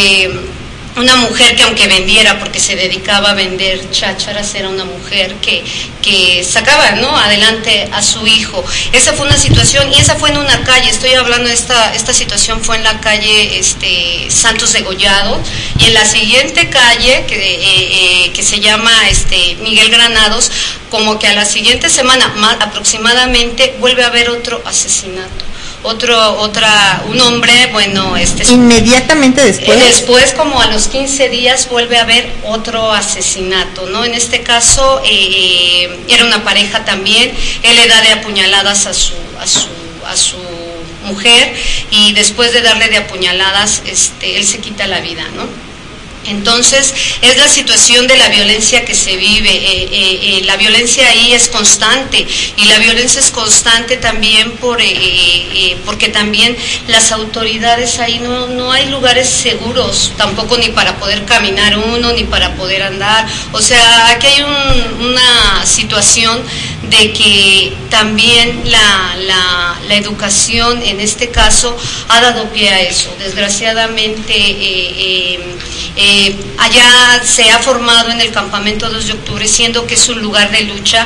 que aunque vendiera, porque se dedicaba a vender chácharas, era una mujer que sacaba, ¿no?, adelante a su hijo. Esa fue una situación, y esa fue en una calle. Estoy hablando de esta situación fue en la calle Santos Degollado, y en la siguiente calle que se llama Miguel Granados, como que a la siguiente semana aproximadamente vuelve a haber otro asesinato. Un hombre, bueno, inmediatamente después, como a los 15 días, vuelve a haber otro asesinato, ¿no? En este caso era una pareja también. Él le da de apuñaladas a su mujer, y después de darle de apuñaladas él se quita la vida, ¿no? Entonces es la situación de la violencia que se vive. La violencia ahí es constante, y la violencia es constante también porque también las autoridades ahí no hay lugares seguros tampoco, ni para poder caminar uno, ni para poder andar. O sea, aquí hay una situación de que también la educación en este caso ha dado pie a eso. Desgraciadamente allá se ha formado en el campamento 2 de octubre, siendo que es un lugar de lucha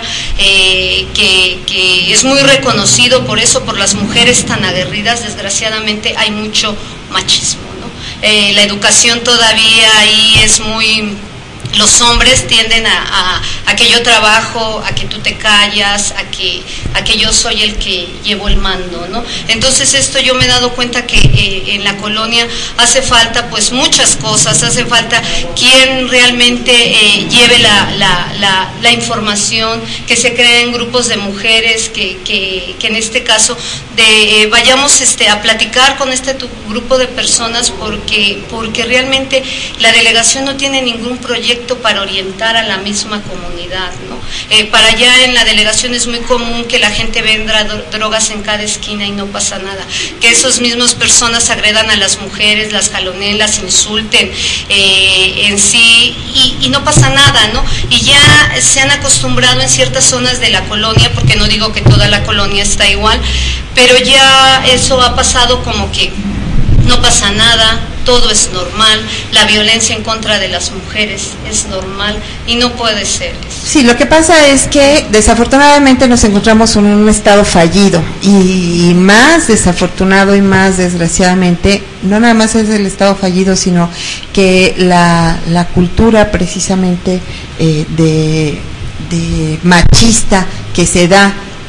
que es muy reconocido por eso, por las mujeres tan aguerridas. Desgraciadamente hay mucho machismo, ¿no? La educación todavía ahí es muy... Los hombres tienden a que yo trabajo, a que tú te callas, a que yo soy el que llevo el mando, ¿no? Entonces esto yo me he dado cuenta que en la colonia hace falta pues muchas cosas, hace falta quien realmente lleve la información, que se creen grupos de mujeres, que en este caso vayamos a platicar con tu grupo de personas, porque realmente la delegación no tiene ningún proyecto para orientar a la misma comunidad, ¿no? Para allá en la delegación es muy común que la gente venda drogas en cada esquina y no pasa nada, que esas mismas personas agredan a las mujeres, las jaloneen, las insulten en sí, y no pasa nada, ¿no? Y ya se han acostumbrado en ciertas zonas de la colonia, porque no digo que toda la colonia está igual, pero ya eso ha pasado como que no pasa nada, todo es normal, la violencia en contra de las mujeres es normal, y no puede ser eso. Sí, lo que pasa es que desafortunadamente nos encontramos en un estado fallido, y más desafortunado y más desgraciadamente, no nada más es el estado fallido, sino que la cultura precisamente de machista que se da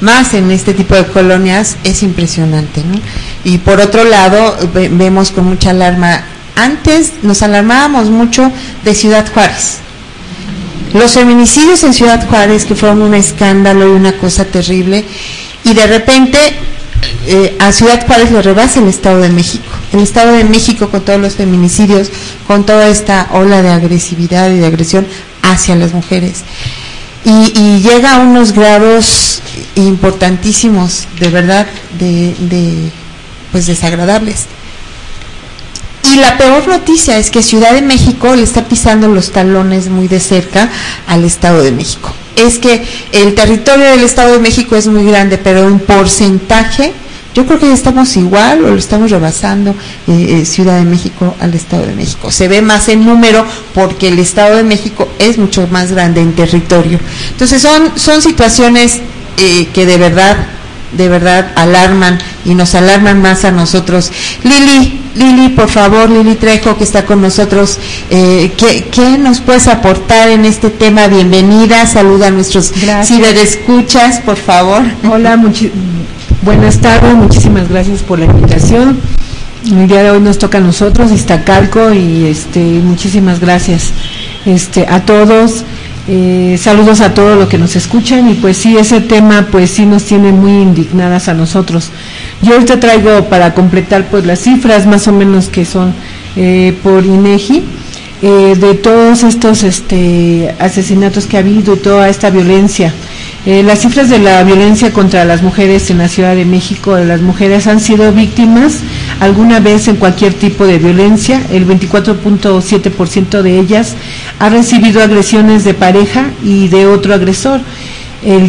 más en este tipo de colonias, es impresionante, ¿no? Y por otro lado, vemos con mucha alarma, antes nos alarmábamos mucho de Ciudad Juárez. Los feminicidios en Ciudad Juárez, que fueron un escándalo y una cosa terrible, y de repente a Ciudad Juárez lo rebasa el Estado de México. El Estado de México, con todos los feminicidios, con toda esta ola de agresividad y de agresión hacia las mujeres. Y llega a unos grados importantísimos, de verdad, pues desagradables. Y la peor noticia es que Ciudad de México le está pisando los talones muy de cerca al Estado de México. Es que el territorio del Estado de México es muy grande, pero en porcentaje, yo creo que estamos igual o lo estamos rebasando Ciudad de México al Estado de México. Se ve más en número porque el Estado de México es mucho más grande en territorio. Entonces son situaciones que de verdad alarman y nos alarman más a nosotros. Lili, por favor, Lili Trejo, que está con nosotros, ¿qué nos puedes aportar en este tema? Bienvenida, saluda a nuestros ciberescuchas, por favor. Hola, buenas tardes, muchísimas gracias por la invitación. El día de hoy nos toca a nosotros, Iztacalco, y muchísimas gracias a todos. Saludos a todos los que nos escuchan, y pues sí, ese tema pues sí nos tiene muy indignadas a nosotros. Yo ahorita traigo para completar pues las cifras más o menos que son por INEGI, de todos estos asesinatos que ha habido y toda esta violencia. Las cifras de la violencia contra las mujeres en la Ciudad de México, las mujeres han sido víctimas alguna vez en cualquier tipo de violencia. El 24.7% de ellas ha recibido agresiones de pareja y de otro agresor. El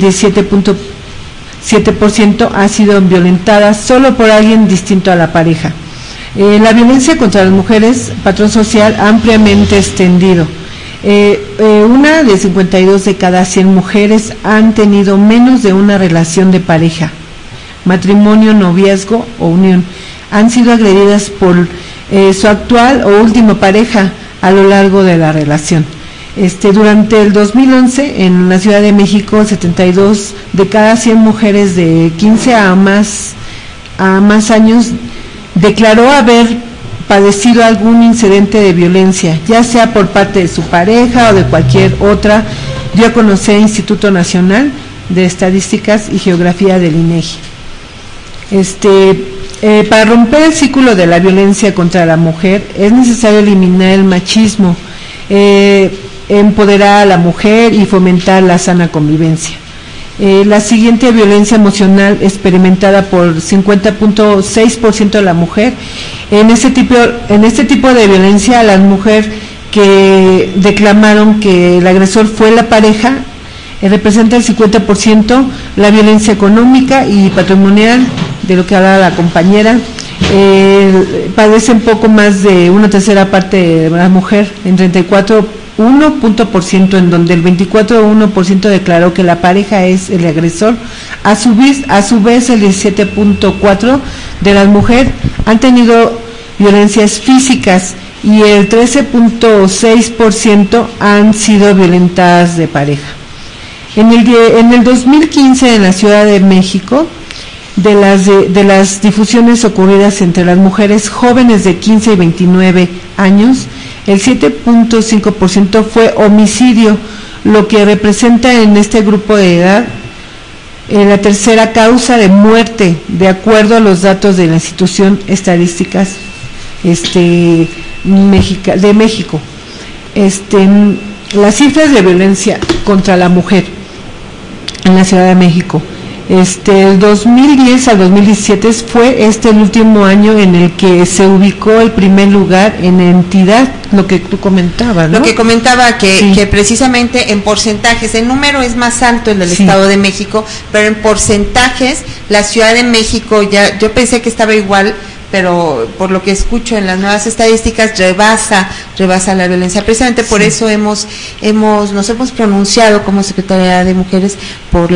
17.7% ha sido violentada solo por alguien distinto a la pareja. La violencia contra las mujeres, patrón social ampliamente extendido. Una de 52 de cada 100 mujeres han tenido menos de una relación de pareja, matrimonio, noviazgo o unión. Han sido agredidas por su actual o última pareja a lo largo de la relación. Durante el 2011, en la Ciudad de México, 72 de cada 100 mujeres de 15 a más años declaró haber padecido algún incidente de violencia, ya sea por parte de su pareja o de cualquier otra, dio a conocer el Instituto Nacional de Estadísticas y Geografía del INEGI. Para romper el círculo de la violencia contra la mujer es necesario eliminar el machismo, empoderar a la mujer y fomentar la sana convivencia. La siguiente violencia emocional experimentada por 50.6% de la mujer. En este tipo de violencia, las mujeres que declamaron que el agresor fue la pareja representa el 50%, la violencia económica y patrimonial, de lo que hablaba la compañera, padecen poco más de una tercera parte de la mujer, en 34.1%, en donde el 24.1% declaró que la pareja es el agresor. A su vez el 17.4% de las mujeres han tenido violencias físicas y el 13.6% han sido violentadas de pareja. En el 2015, en la Ciudad de México, de las difusiones ocurridas entre las mujeres jóvenes de 15 y 29 años, el 7.5% fue homicidio, lo que representa en este grupo de edad la tercera causa de muerte, de acuerdo a los datos de la Institución Estadísticas de México. Las cifras de violencia contra la mujer en la Ciudad de México, el 2010 al 2017 fue el último año en el que se ubicó el primer lugar en entidad, lo que tú comentabas, ¿no? Lo que comentaba que precisamente en porcentajes, el número es más alto el del Estado de México, pero en porcentajes la Ciudad de México, yo pensé que estaba igual, pero por lo que escucho en las nuevas estadísticas rebasa la violencia. Precisamente por eso nos hemos pronunciado como Secretaría de Mujeres por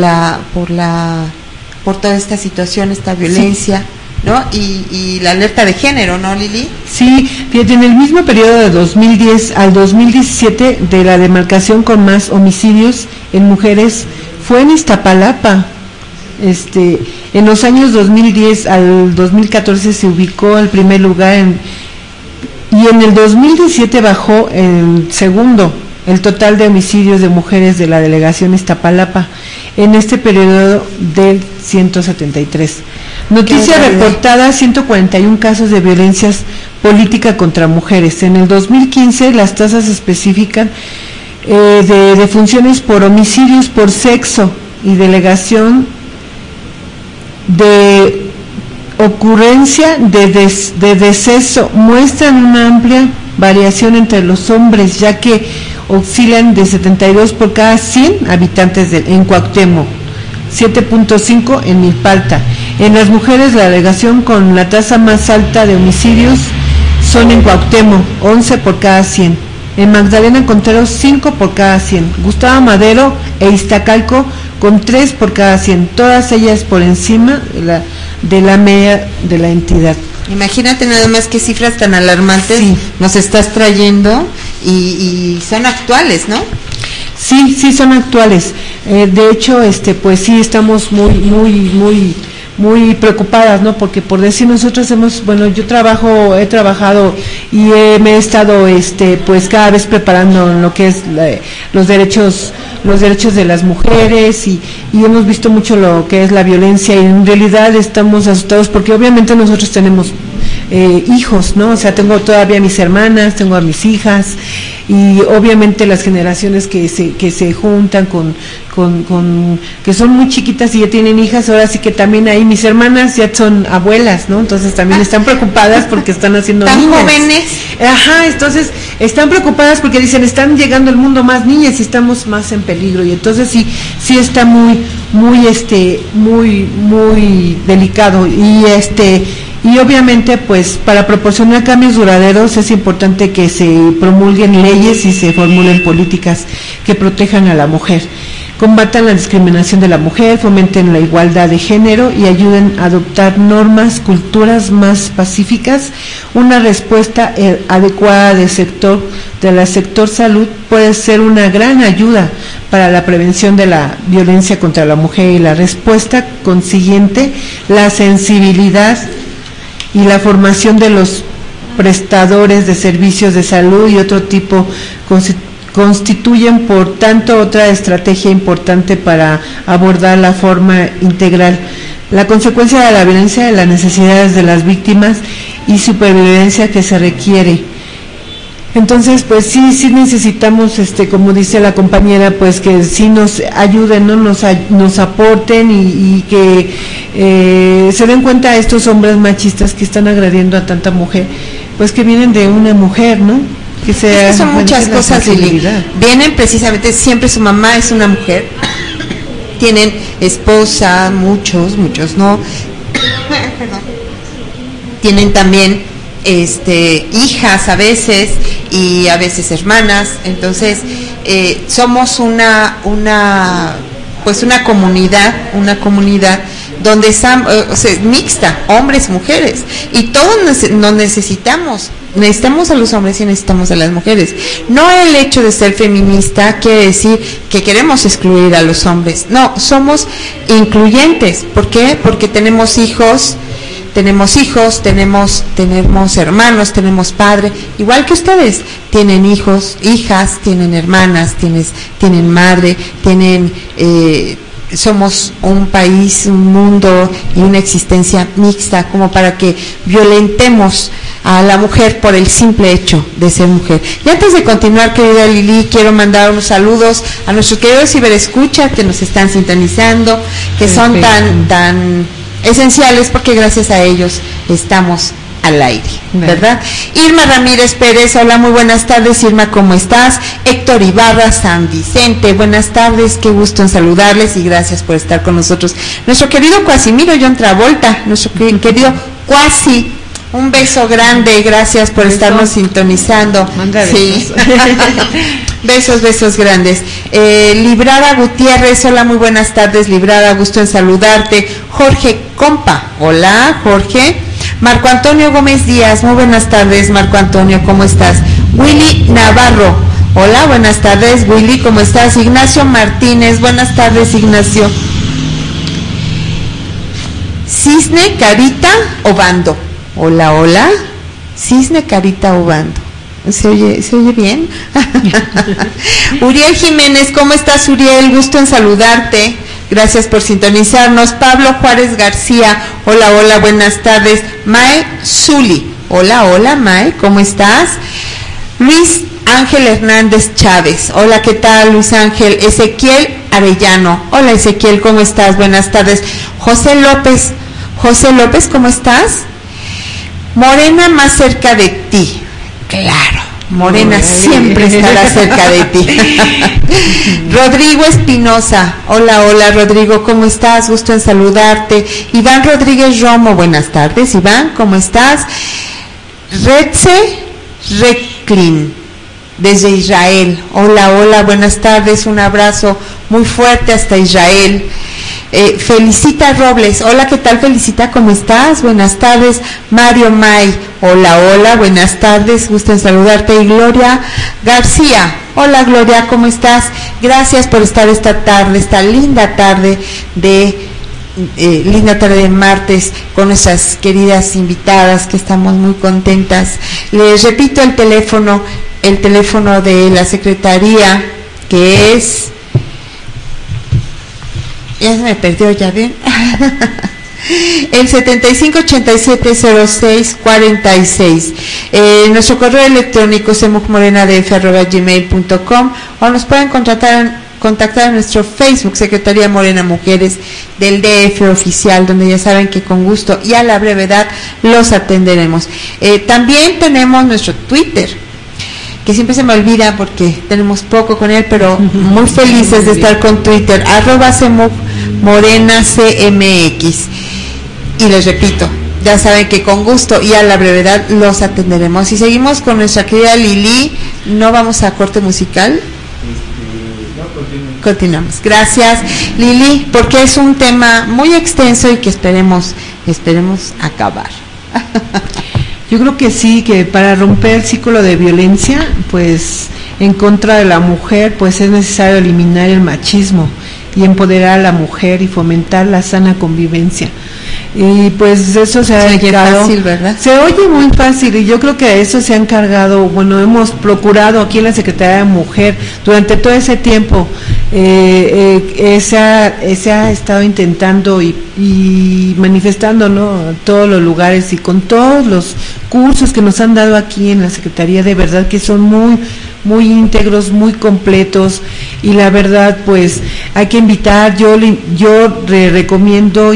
toda esta situación, esta violencia, ¿no? Y la alerta de género, ¿no, Lili? Sí, fíjate, en el mismo periodo de 2010 al 2017 de la demarcación con más homicidios en mujeres fue en Iztapalapa. En los años 2010 al 2014 se ubicó al primer lugar y en el 2017 bajó en segundo el total de homicidios de mujeres de la delegación Iztapalapa en este periodo del 173. Noticia reportada: 141 casos de violencias política contra mujeres. En el 2015 las tasas especifican de defunciones por homicidios por sexo y delegación de ocurrencia de deceso muestran una amplia variación entre los hombres, ya que oscilan de 72 por cada 100 habitantes en Cuauhtémoc, 7.5 en Milpalta. En las mujeres, la delegación con la tasa más alta de homicidios son en Cuauhtémoc, 11 por cada 100. En Magdalena Contreras, 5 por cada 100. Gustavo Madero e Iztacalco con 3 por cada 100. Todas ellas por encima de la media de la entidad. Imagínate nada más qué cifras tan alarmantes nos estás trayendo y son actuales, ¿no? Sí, son actuales. De hecho, pues sí estamos muy preocupadas, ¿no? Porque por decir, nosotros yo he trabajado y me he estado pues cada vez preparando en lo que es los derechos de las mujeres y hemos visto mucho lo que es la violencia y en realidad estamos asustados porque obviamente nosotros tenemos hijos, ¿no? O sea, tengo todavía a mis hermanas, tengo a mis hijas y obviamente las generaciones que se juntan con que son muy chiquitas y ya tienen hijas, ahora sí que también ahí mis hermanas ya son abuelas, ¿no? Entonces también están preocupadas porque están haciendo tan niñas. Jóvenes. Ajá, entonces están preocupadas porque dicen, están llegando al mundo más niñas y estamos más en peligro, y entonces sí está muy delicado y obviamente pues para proporcionar cambios duraderos es importante que se promulguen leyes y se formulen políticas que protejan a la mujer, combatan la discriminación de la mujer, fomenten la igualdad de género y ayuden a adoptar normas, culturas más pacíficas. Una respuesta adecuada del sector salud puede ser una gran ayuda para la prevención de la violencia contra la mujer y la respuesta consiguiente, la sensibilidad y la formación de los prestadores de servicios de salud y otro tipo constituyen por tanto otra estrategia importante para abordar la forma integral la consecuencia de la violencia de las necesidades de las víctimas y supervivencia que se requiere. Entonces pues sí necesitamos, como dice la compañera, pues que sí nos ayuden, ¿no? nos aporten y que se den cuenta a estos hombres machistas que están agrediendo a tanta mujer, pues que vienen de una mujer, ¿no? Que es que son muchas cosas, Lili. Vienen precisamente, siempre su mamá es una mujer, tienen esposa, muchos no, tienen también hijas a veces y a veces hermanas, entonces somos una comunidad donde estamos mixta, hombres, mujeres, y todos nos necesitamos a los hombres y necesitamos a las mujeres. No el hecho de ser feminista quiere decir que queremos excluir a los hombres, no, somos incluyentes. ¿Por qué? Porque tenemos hijos, tenemos hermanos, tenemos padre, igual que ustedes, tienen hijos, hijas, tienen hermanas, tienen madre, somos un país, un mundo y una existencia mixta, como para que violentemos a la mujer por el simple hecho de ser mujer. Y antes de continuar, querida Lili, quiero mandar unos saludos a nuestros queridos ciberescuchas que nos están sintonizando, que son tan esenciales porque gracias a ellos estamos al aire, ¿verdad? Irma Ramírez Pérez, hola, muy buenas tardes, Irma, ¿cómo estás? Héctor Ibarra San Vicente, buenas tardes, qué gusto en saludarles y gracias por estar con nosotros. Nuestro querido Cuasimiro John Travolta, nuestro querido Cuasi, un beso grande, gracias por estarnos sintonizando. Sí. Besos grandes. Librada Gutiérrez, hola, muy buenas tardes, Librada, gusto en saludarte. Jorge Compa, hola, Jorge. Marco Antonio Gómez Díaz, muy buenas tardes, Marco Antonio, ¿cómo estás? Willy Navarro, hola, buenas tardes, Willy, ¿cómo estás? Ignacio Martínez, buenas tardes, Ignacio. Cisne Carita Obando. Hola, hola. Cisne Carita Obando. ¿Se oye bien? Uriel Jiménez, ¿cómo estás, Uriel? Gusto en saludarte. Gracias por sintonizarnos. Pablo Juárez García, hola, hola, buenas tardes. Mae Zuli, hola, hola, Mae, ¿cómo estás? Luis Ángel Hernández Chávez, hola, ¿qué tal, Luis Ángel? Ezequiel Arellano, hola, Ezequiel, ¿cómo estás? Buenas tardes. José López, ¿cómo estás? Morena, más cerca de ti. Claro, Morena siempre estará cerca de ti. Rodrigo Espinosa, hola, hola, Rodrigo, ¿cómo estás? Gusto en saludarte. Iván Rodríguez Romo, buenas tardes, Iván, ¿cómo estás? Retze Reklin, desde Israel, hola, hola, buenas tardes, un abrazo muy fuerte hasta Israel. Felicita Robles, hola, ¿qué tal, Felicita? ¿Cómo estás? Buenas tardes. Mario May, hola, hola, buenas tardes, gusto en saludarte. Y Gloria García, hola, Gloria, ¿cómo estás? Gracias por estar esta tarde, esta linda tarde de martes con nuestras queridas invitadas, que estamos muy contentas. Les repito el teléfono de la Secretaría, que es... Ya se me perdió, ¿ya ven? El 75870646. Nuestro correo electrónico semucmorenadf@gmail.com, o nos pueden contactar en nuestro Facebook, Secretaría Morena Mujeres del DF Oficial, donde ya saben que con gusto y a la brevedad los atenderemos. También tenemos nuestro Twitter, que siempre se me olvida porque tenemos poco con él, pero muy felices de estar con Twitter, @SemucMorenaCMX. Y les repito, ya saben que con gusto y a la brevedad los atenderemos. Y seguimos con nuestra querida Lili. ¿No vamos a corte musical? Continuamos. Gracias, Lili, porque es un tema muy extenso y que esperemos acabar. Yo creo que sí, que para romper el círculo de violencia, pues en contra de la mujer, pues es necesario eliminar el machismo y empoderar a la mujer y fomentar la sana convivencia. Y pues eso se ha encargado, fácil, ¿verdad? Se oye muy fácil, y yo creo que a eso se ha encargado, bueno, hemos procurado aquí en la Secretaría de Mujer durante todo ese tiempo, se ha estado intentando y manifestando, ¿no?, todos los lugares, y con todos los cursos que nos han dado aquí en la Secretaría, de verdad que son muy íntegros, muy completos, y la verdad pues hay que invitar, yo recomiendo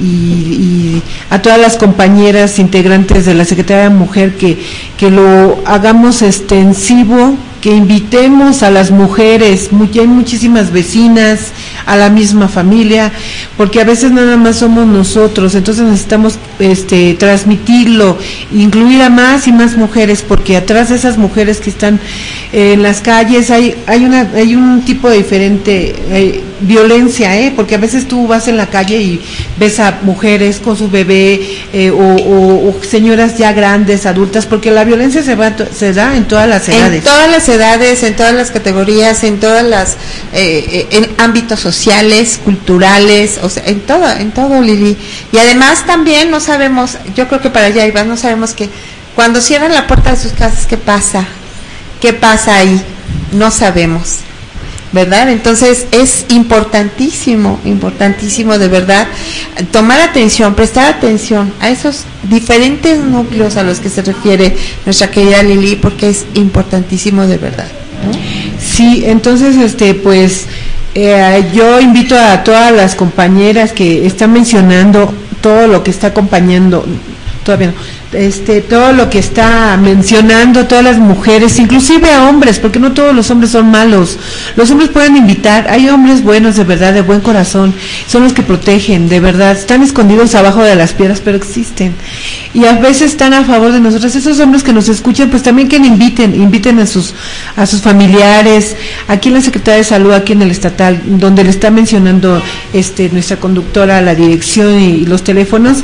y a todas las compañeras integrantes de la Secretaría de Mujer que lo hagamos extensivo, que invitemos a las mujeres, hay muchísimas vecinas, a la misma familia, porque a veces nada más somos nosotros, entonces necesitamos transmitirlo, incluir a más y más mujeres, porque atrás de esas mujeres que están en las calles hay un tipo de diferente violencia, porque a veces tú vas en la calle y ves a mujeres con su bebé o señoras ya grandes, adultas, porque la violencia se da en todas las edades. En todas las edades, en todas las categorías, en todas las en ámbitos sociales, culturales, o sea, en todo, Lili. Y además también no sabemos, yo creo que para allá ibas, no sabemos que cuando cierran la puerta de sus casas, ¿qué pasa ahí? No sabemos, ¿verdad? Entonces es importantísimo de verdad tomar atención, prestar atención a esos diferentes núcleos a los que se refiere nuestra querida Lili, porque es importantísimo de verdad, ¿no? Sí, entonces pues yo invito a todas las compañeras que están mencionando todo lo que está acompañando, todavía no, todo lo que está mencionando, todas las mujeres, inclusive a hombres, porque no todos los hombres son malos, los hombres pueden invitar, hay hombres buenos de verdad, de buen corazón, son los que protegen, de verdad, están escondidos abajo de las piedras, pero existen, y a veces están a favor de nosotros. Esos hombres que nos escuchan, pues también que inviten a sus familiares, aquí en la Secretaría de Salud, aquí en el estatal, donde le está mencionando nuestra conductora, la dirección y los teléfonos,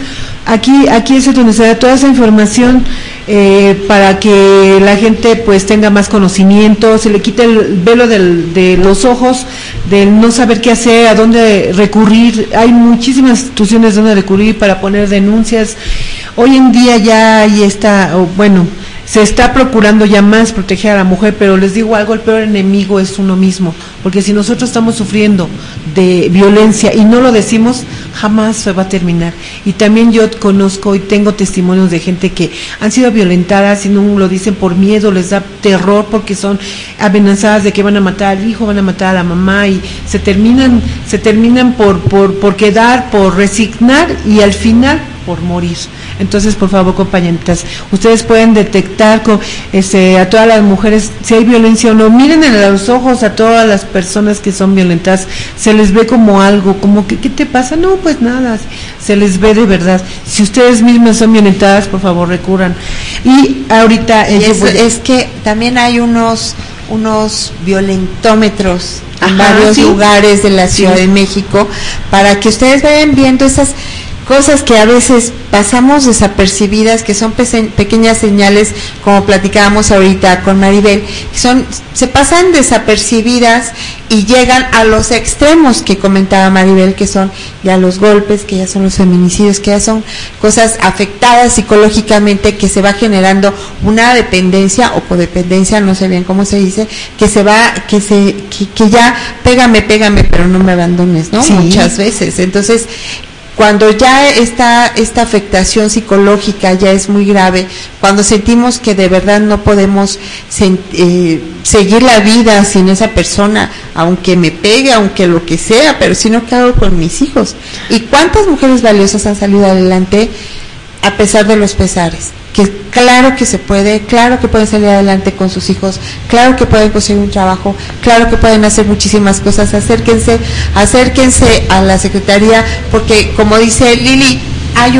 Aquí es donde se da toda esa información para que la gente pues tenga más conocimiento, se le quite el velo de los ojos, del no saber qué hacer, a dónde recurrir. Hay muchísimas instituciones donde recurrir para poner denuncias. Hoy en día ya ahí está, se está procurando ya más proteger a la mujer, pero les digo algo, el peor enemigo es uno mismo, porque si nosotros estamos sufriendo de violencia y no lo decimos, jamás se va a terminar. Y también yo conozco y tengo testimonios de gente que han sido violentadas y no lo dicen por miedo, les da terror porque son amenazadas de que van a matar al hijo, van a matar a la mamá, y se terminan por quedar, por resignar y al final por morir. Entonces, por favor, compañeritas, ustedes pueden detectar a todas las mujeres si hay violencia o no. Miren en los ojos a todas las personas que son violentadas, se les ve como algo, como que, ¿qué te pasa? No, pues nada, se les ve de verdad. Si ustedes mismas son violentadas, por favor, recurran. Y ahorita es que también hay unos violentómetros en varios lugares de la Ciudad de México, para que ustedes vayan viendo esas cosas que a veces pasamos desapercibidas, que son pequeñas señales, como platicábamos ahorita con Maribel, que se pasan desapercibidas y llegan a los extremos que comentaba Maribel, que son ya los golpes, que ya son los feminicidios, que ya son cosas afectadas psicológicamente, que se va generando una dependencia o codependencia, no sé bien cómo se dice, que ya pégame, pero no me abandones, ¿no? Sí. Muchas veces. Entonces, cuando ya esta afectación psicológica ya es muy grave, cuando sentimos que de verdad no podemos seguir la vida sin esa persona, aunque me pegue, aunque lo que sea, pero si no, ¿qué hago con mis hijos? ¿Y cuántas mujeres valiosas han salido adelante a pesar de los pesares? Que claro que se puede, claro que pueden salir adelante con sus hijos, claro que pueden conseguir un trabajo, claro que pueden hacer muchísimas cosas. Acérquense a la Secretaría, porque como dice Lili, hay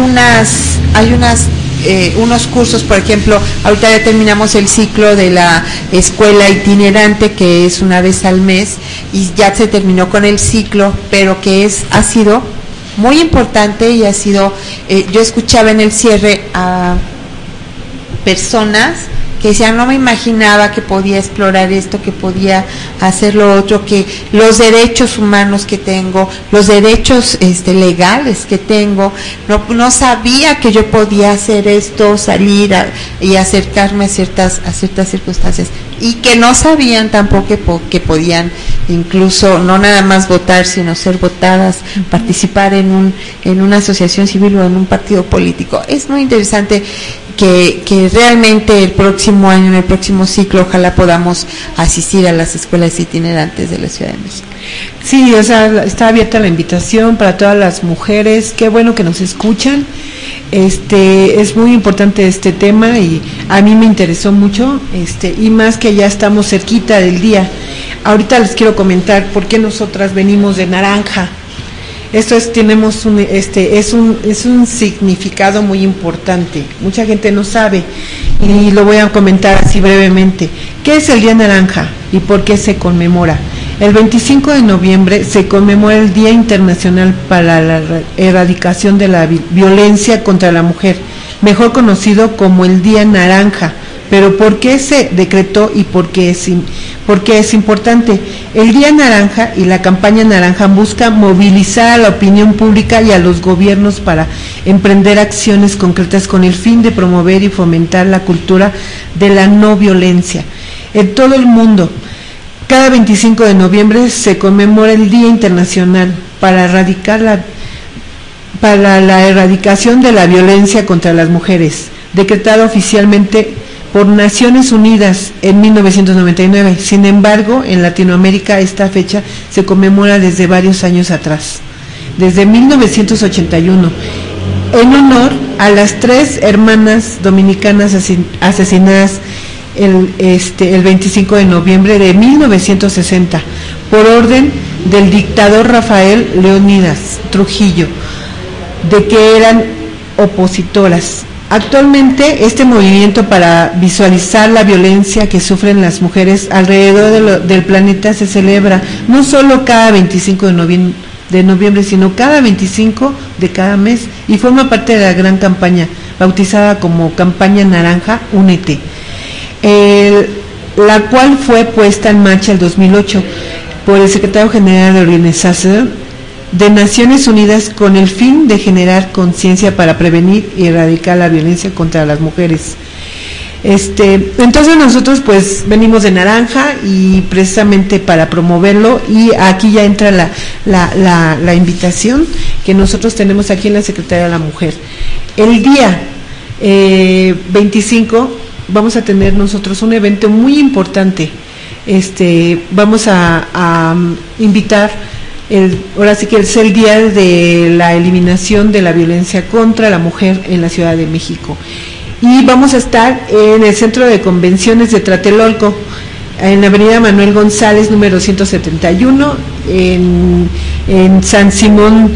unos cursos, por ejemplo, ahorita ya terminamos el ciclo de la escuela itinerante, que es una vez al mes, y ya se terminó con el ciclo, pero que ha sido muy importante y ha sido, yo escuchaba en el cierre a personas que decían, no me imaginaba que podía explorar esto, que podía hacer lo otro, que los derechos humanos que tengo, los derechos legales que tengo, no sabía que yo podía hacer esto, salir y acercarme a ciertas circunstancias, y que no sabían tampoco que podían incluso no nada más votar, sino ser votadas, participar en una asociación civil o en un partido político. Es muy interesante que realmente el próximo año, en el próximo ciclo, ojalá podamos asistir a las escuelas itinerantes de la Ciudad de México. Sí, está abierta la invitación para todas las mujeres. Qué bueno que nos escuchan. Es muy importante este tema y a mí me interesó mucho, y más que ya estamos cerquita del día. Ahorita les quiero comentar por qué nosotras venimos de naranja. Tenemos un significado muy importante. Mucha gente no sabe y lo voy a comentar así brevemente. ¿Qué es el Día Naranja y por qué se conmemora? El 25 de noviembre se conmemora el Día Internacional para la Erradicación de la Violencia contra la Mujer, mejor conocido como el Día Naranja. Pero ¿por qué se decretó y por qué es importante? El Día Naranja y la campaña Naranja busca movilizar a la opinión pública y a los gobiernos para emprender acciones concretas con el fin de promover y fomentar la cultura de la no violencia. En todo el mundo, cada 25 de noviembre se conmemora el Día Internacional para la erradicación de la violencia contra las mujeres, decretado oficialmente por Naciones Unidas en 1999. Sin embargo, en Latinoamérica esta fecha se conmemora desde varios años atrás, desde 1981, en honor a las 3 hermanas dominicanas asesinadas el 25 de noviembre de 1960 por orden del dictador Rafael Leónidas Trujillo, de que eran opositoras. Actualmente este movimiento para visualizar la violencia que sufren las mujeres alrededor del planeta se celebra no solo cada 25 de de noviembre, sino cada 25 de cada mes, y forma parte de la gran campaña bautizada como Campaña Naranja Únete, la cual fue puesta en marcha el 2008 por el secretario general de Organización de Naciones Unidas con el fin de generar conciencia para prevenir y erradicar la violencia contra las mujeres. Entonces nosotros pues venimos de naranja y precisamente para promoverlo, y aquí ya entra la invitación que nosotros tenemos aquí en la Secretaría de la Mujer. El día 25 vamos a tener nosotros un evento muy importante. Vamos a invitar, ahora sí que es el día de la eliminación de la violencia contra la mujer en la Ciudad de México. Y vamos a estar en el Centro de Convenciones de Tlatelolco, en la avenida Manuel González, número 171, en San Simón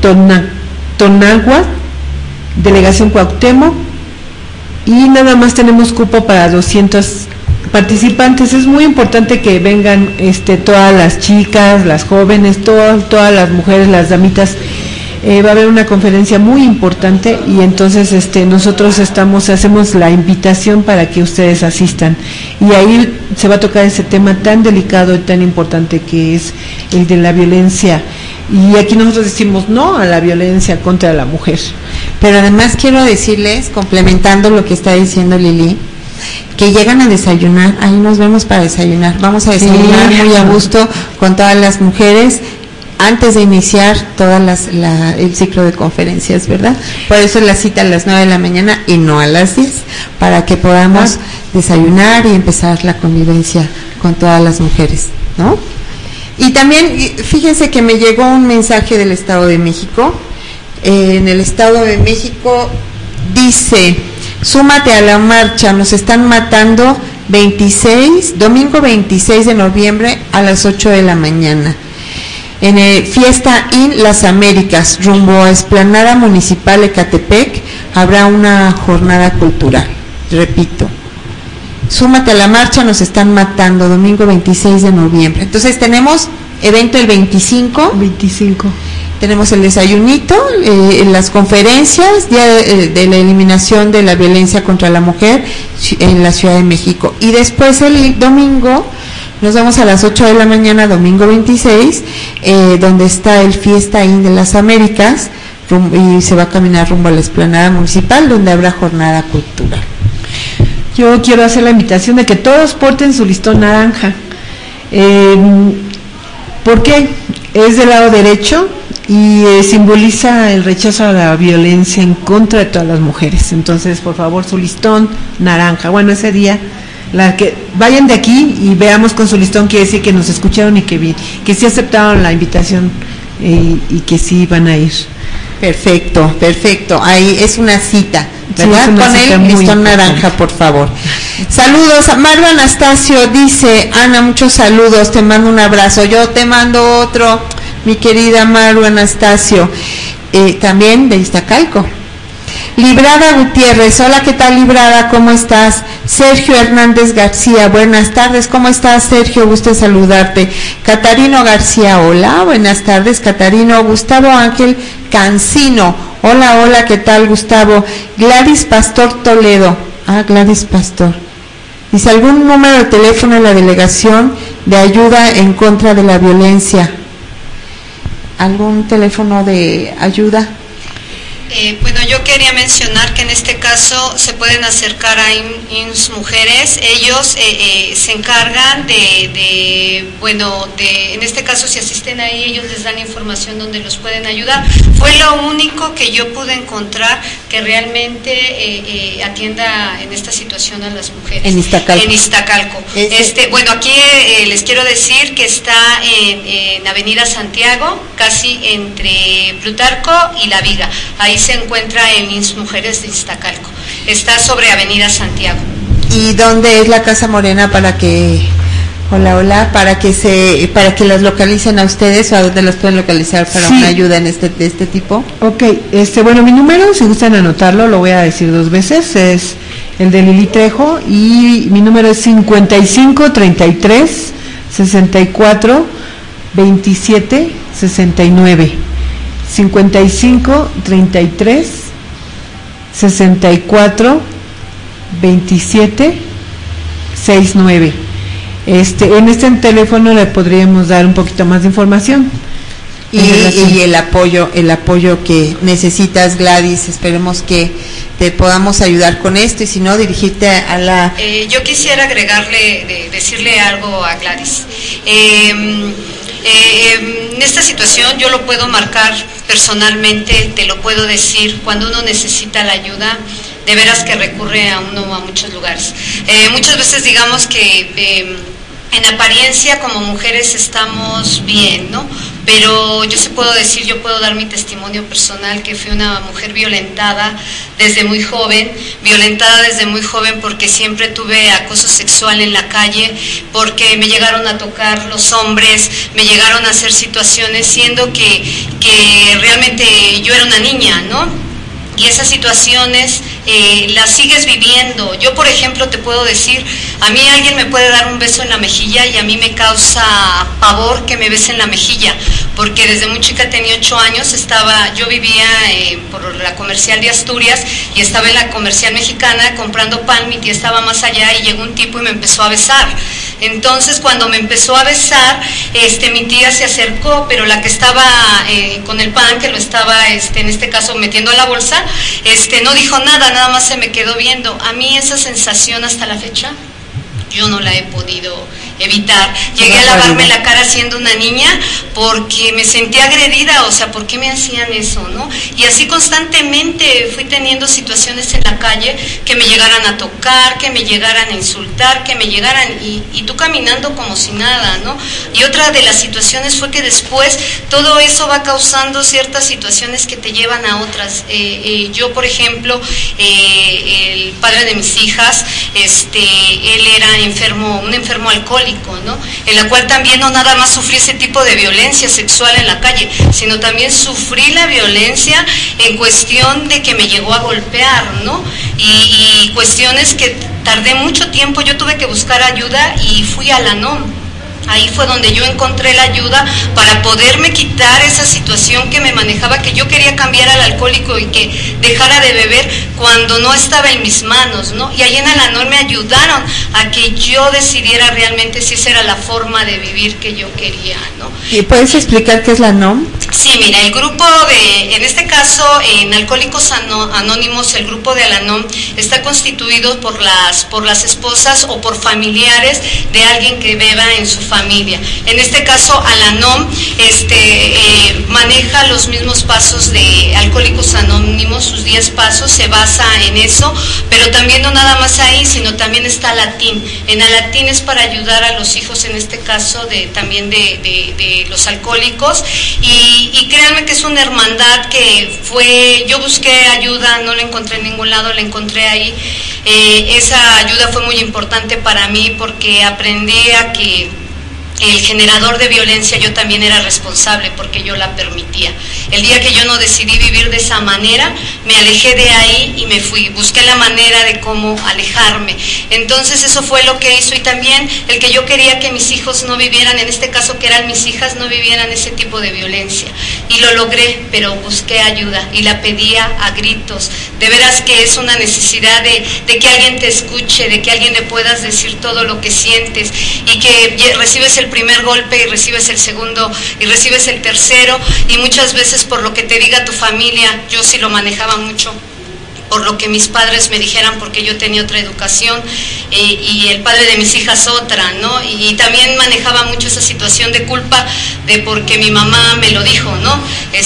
Tonagua, Delegación Cuauhtémoc, y nada más tenemos cupo para 200 participantes. Es muy importante que vengan todas las chicas, las jóvenes, todas las mujeres, las damitas. Va a haber una conferencia muy importante, y entonces nosotros hacemos la invitación para que ustedes asistan, y ahí se va a tocar ese tema tan delicado y tan importante que es el de la violencia, y aquí nosotros decimos no a la violencia contra la mujer. Pero además quiero decirles, complementando lo que está diciendo Lili, que llegan a desayunar, ahí nos vemos para desayunar, vamos a desayunar muy a gusto con todas las mujeres antes de iniciar el ciclo de conferencias, ¿verdad? Por eso es la cita a las 9 de la mañana y no a las 10, para que podamos desayunar y empezar la convivencia con todas las mujeres, ¿no? Y también, fíjense que me llegó un mensaje del Estado de México. En el Estado de México dice: súmate a la marcha, nos están matando, domingo 26 de noviembre a las 8 de la mañana. En el Fiesta in Las Américas, rumbo a Explanada Municipal Ecatepec, habrá una jornada cultural. Repito, súmate a la marcha, nos están matando, domingo 26 de noviembre. Entonces tenemos evento el 25. Tenemos el desayunito, las conferencias, día de la eliminación de la violencia contra la mujer en la Ciudad de México. Y después el domingo nos vamos a las 8 de la mañana, domingo 26, donde está el Fiesta in de las Américas, y se va a caminar rumbo a la Explanada Municipal, donde habrá jornada cultural. Yo quiero hacer la invitación de que todos porten su listón naranja. ¿Por qué? Es del lado derecho y simboliza el rechazo a la violencia en contra de todas las mujeres. Entonces, por favor, su listón naranja. Bueno, ese día, que vayan de aquí y veamos con su listón, quiere decir que nos escucharon y que sí aceptaron la invitación, y que sí van a ir. Perfecto. Ahí es una cita, ¿verdad? Sí, con el listón naranja, por favor. Saludos a Mario Anastasio, dice: Ana, muchos saludos, te mando un abrazo. Yo te mando otro, mi querida Mario Anastasio, también de Iztacalco. Librada Gutiérrez, hola, ¿qué tal, Librada? ¿Cómo estás? Sergio Hernández García, buenas tardes, ¿cómo estás, Sergio? Gusto en saludarte. Catarino García, hola, buenas tardes, Catarino. Gustavo Ángel Cancino, hola, ¿qué tal, Gustavo? Gladys Pastor Toledo, Gladys Pastor, dice: ¿algún número de teléfono en la delegación de ayuda en contra de la violencia? ¿Algún teléfono de ayuda? Bueno, yo quería mencionar que en este caso se pueden acercar a IMSS Mujeres. Ellos se encargan en este caso, si asisten ahí, ellos les dan información donde los pueden ayudar. Fue lo único que yo pude encontrar que realmente atienda en esta situación a las mujeres. En Iztacalco. En Iztacalco. Bueno, aquí les quiero decir que está en Avenida Santiago, casi entre Plutarco y La Viga. Ahí se encuentra en IMSS Mujeres de Iztacalco. Está sobre Avenida Santiago. ¿Y dónde es la Casa Morena para que para que las localicen a ustedes, o a dónde las pueden localizar para una ayuda de este tipo? Ok, bueno, mi número, si gustan anotarlo, lo voy a decir 2 veces, es el de Lili Trejo, y mi número es 55 33 64 27 69, 55 33 64 27 69. En este teléfono le podríamos dar un poquito más de información. Y el apoyo que necesitas, Gladys. Esperemos que te podamos ayudar con esto, y si no, dirigirte a la... Yo quisiera decirle algo a Gladys. En esta situación yo lo puedo marcar personalmente, te lo puedo decir, cuando uno necesita la ayuda, de veras que recurre a muchos lugares. Muchas veces digamos que en apariencia como mujeres estamos bien, ¿no? Pero yo sí puedo decir, yo puedo dar mi testimonio personal, que fui una mujer violentada desde muy joven porque siempre tuve acoso sexual en la calle, porque me llegaron a tocar los hombres, me llegaron a hacer situaciones, siendo que realmente yo era una niña, ¿no? Y esas situaciones las sigues viviendo. Yo, por ejemplo, te puedo decir, a mí alguien me puede dar un beso en la mejilla y a mí me causa pavor que me bese en la mejilla, porque desde muy chica, tenía 8 años, yo vivía por la comercial de Asturias y estaba en la comercial mexicana comprando pan, mi tía estaba más allá y llegó un tipo y me empezó a besar. Entonces, cuando me empezó a besar, mi tía se acercó, pero la que estaba con el pan, que lo estaba, en este caso, metiendo a la bolsa, no dijo nada más se me quedó viendo. A mí esa sensación hasta la fecha, yo no la he podido evitar. Llegué a lavarme la cara siendo una niña porque me sentía agredida, o sea, ¿por qué me hacían eso, no? Y así constantemente fui teniendo situaciones en la calle que me llegaran a tocar, que me llegaran a insultar, que me llegaran y tú caminando como si nada, ¿no? Y otra de las situaciones fue que después todo eso va causando ciertas situaciones que te llevan a otras. Yo, por ejemplo, el padre de mis hijas, él era un enfermo alcohólico, ¿no? En la cual también no nada más sufrí ese tipo de violencia sexual en la calle, sino también sufrí la violencia en cuestión de que me llegó a golpear, ¿no? Y cuestiones que tardé mucho tiempo, yo tuve que buscar ayuda y fui a la NOM. Ahí fue donde yo encontré la ayuda para poderme quitar esa situación que me manejaba, que yo quería cambiar al alcohólico y que dejara de beber cuando no estaba en mis manos, ¿no? Y ahí en Alanón me ayudaron a que yo decidiera realmente si esa era la forma de vivir que yo quería, ¿no? ¿Y puedes explicar qué es la NOM? Sí, mira, el grupo en este caso, en Alcohólicos Anónimos, el grupo de Alanón está constituido por las esposas o por familiares de alguien que beba en su familia. En este caso, Al-Anon maneja los mismos pasos de Alcohólicos Anónimos, sus 10 pasos, se basa en eso, pero también no nada más ahí, sino también está Alatín. En Alatín es para ayudar a los hijos, en este caso, también de los alcohólicos, y créanme que es una hermandad que yo busqué ayuda, no la encontré en ningún lado, la encontré ahí. Esa ayuda fue muy importante para mí porque aprendí a que el generador de violencia yo también era responsable porque yo la permitía. El día que yo no decidí vivir de esa manera, me alejé de ahí y me fui, busqué la manera de cómo alejarme. Entonces eso fue lo que hizo, y también el que yo quería que mis hijos no vivieran, en este caso que eran mis hijas, no vivieran ese tipo de violencia. Y lo logré, pero busqué ayuda y la pedía a gritos. De veras que es una necesidad de que alguien te escuche, de que alguien le puedas decir todo lo que sientes, y que recibes el primer golpe y recibes el segundo y recibes el tercero, y muchas veces por lo que te diga tu familia, yo sí lo manejaba mucho, por lo que mis padres me dijeran, porque yo tenía otra educación y el padre de mis hijas otra, ¿no? Y también manejaba mucho esa situación de culpa de porque mi mamá me lo dijo, ¿no?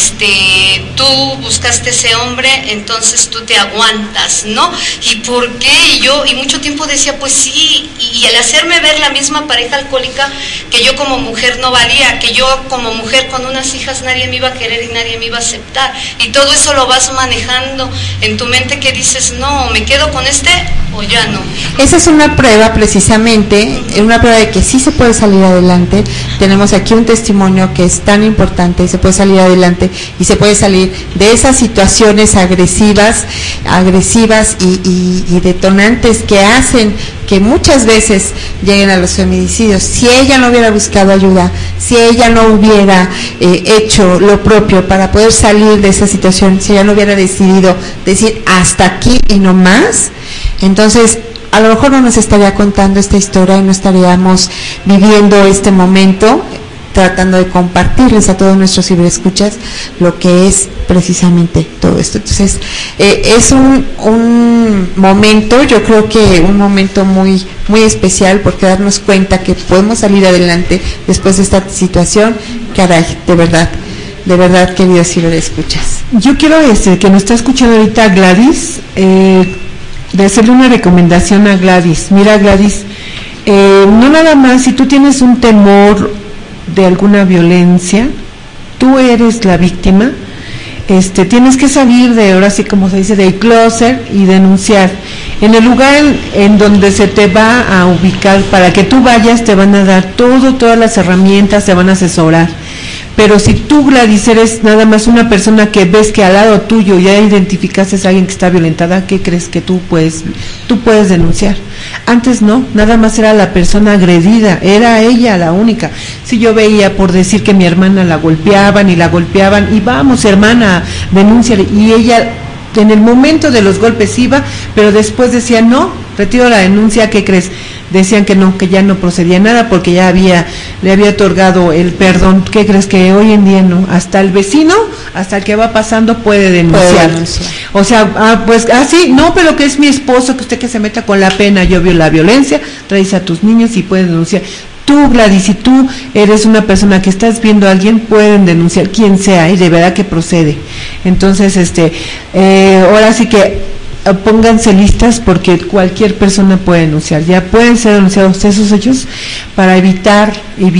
Tú buscaste ese hombre, entonces tú te aguantas, ¿no? ¿Y por qué? Y mucho tiempo decía, pues sí, y al hacerme ver la misma pareja alcohólica, que yo como mujer no valía, que yo como mujer con unas hijas nadie me iba a querer y nadie me iba a aceptar, y todo eso lo vas manejando en tu mente, que dices, no, me quedo con este o ya no? Esa es una prueba precisamente, una prueba de que sí se puede salir adelante. Tenemos aquí un testimonio que es tan importante, se puede salir adelante y se puede salir de esas situaciones agresivas y detonantes que hacen que muchas veces lleguen a los feminicidios. Si ella no hubiera buscado ayuda, si ella no hubiera hecho lo propio para poder salir de esa situación, si ella no hubiera decidido decir hasta aquí y no más, entonces a lo mejor no nos estaría contando esta historia y no estaríamos viviendo este momento, tratando de compartirles a todos nuestros ciberescuchas lo que es precisamente todo esto. Entonces, es un momento, yo creo que un momento muy, muy especial, porque darnos cuenta que podemos salir adelante después de esta situación. Caray, de verdad, queridos ciberescuchas. Yo quiero decir que nos está escuchando ahorita Gladys, de hacerle una recomendación a Gladys. Mira, Gladys, no nada más, si tú tienes un temor de alguna violencia, tú eres la víctima, tienes que salir de, ahora sí como se dice, del closet y denunciar. En el lugar en donde se te va a ubicar, para que tú vayas, te van a dar todas las herramientas, te van a asesorar. Pero si tú, Gladys, eres nada más una persona que ves que al lado tuyo ya identificaste a alguien que está violentada, ¿qué crees que tú puedes denunciar? Antes no, nada más era la persona agredida, era ella la única. Si yo veía por decir que mi hermana la golpeaban, y vamos, hermana, denúnciale, y ella en el momento de los golpes iba, pero después decía, no, retiro la denuncia, ¿qué crees? Decían que no, que ya no procedía nada porque ya le había otorgado el perdón. ¿Qué crees? Que hoy en día no, hasta el vecino, hasta el que va pasando puede denunciar. O sea, sí, no, pero que es mi esposo, que usted que se meta con la pena, yo veo la violencia, traes a tus niños y pueden denunciar. Tú, Gladys, si tú eres una persona que estás viendo a alguien, pueden denunciar, quien sea, y de verdad que procede. Entonces, ahora sí que pónganse listas, porque cualquier persona puede denunciar. Ya pueden ser denunciados esos hechos para evitar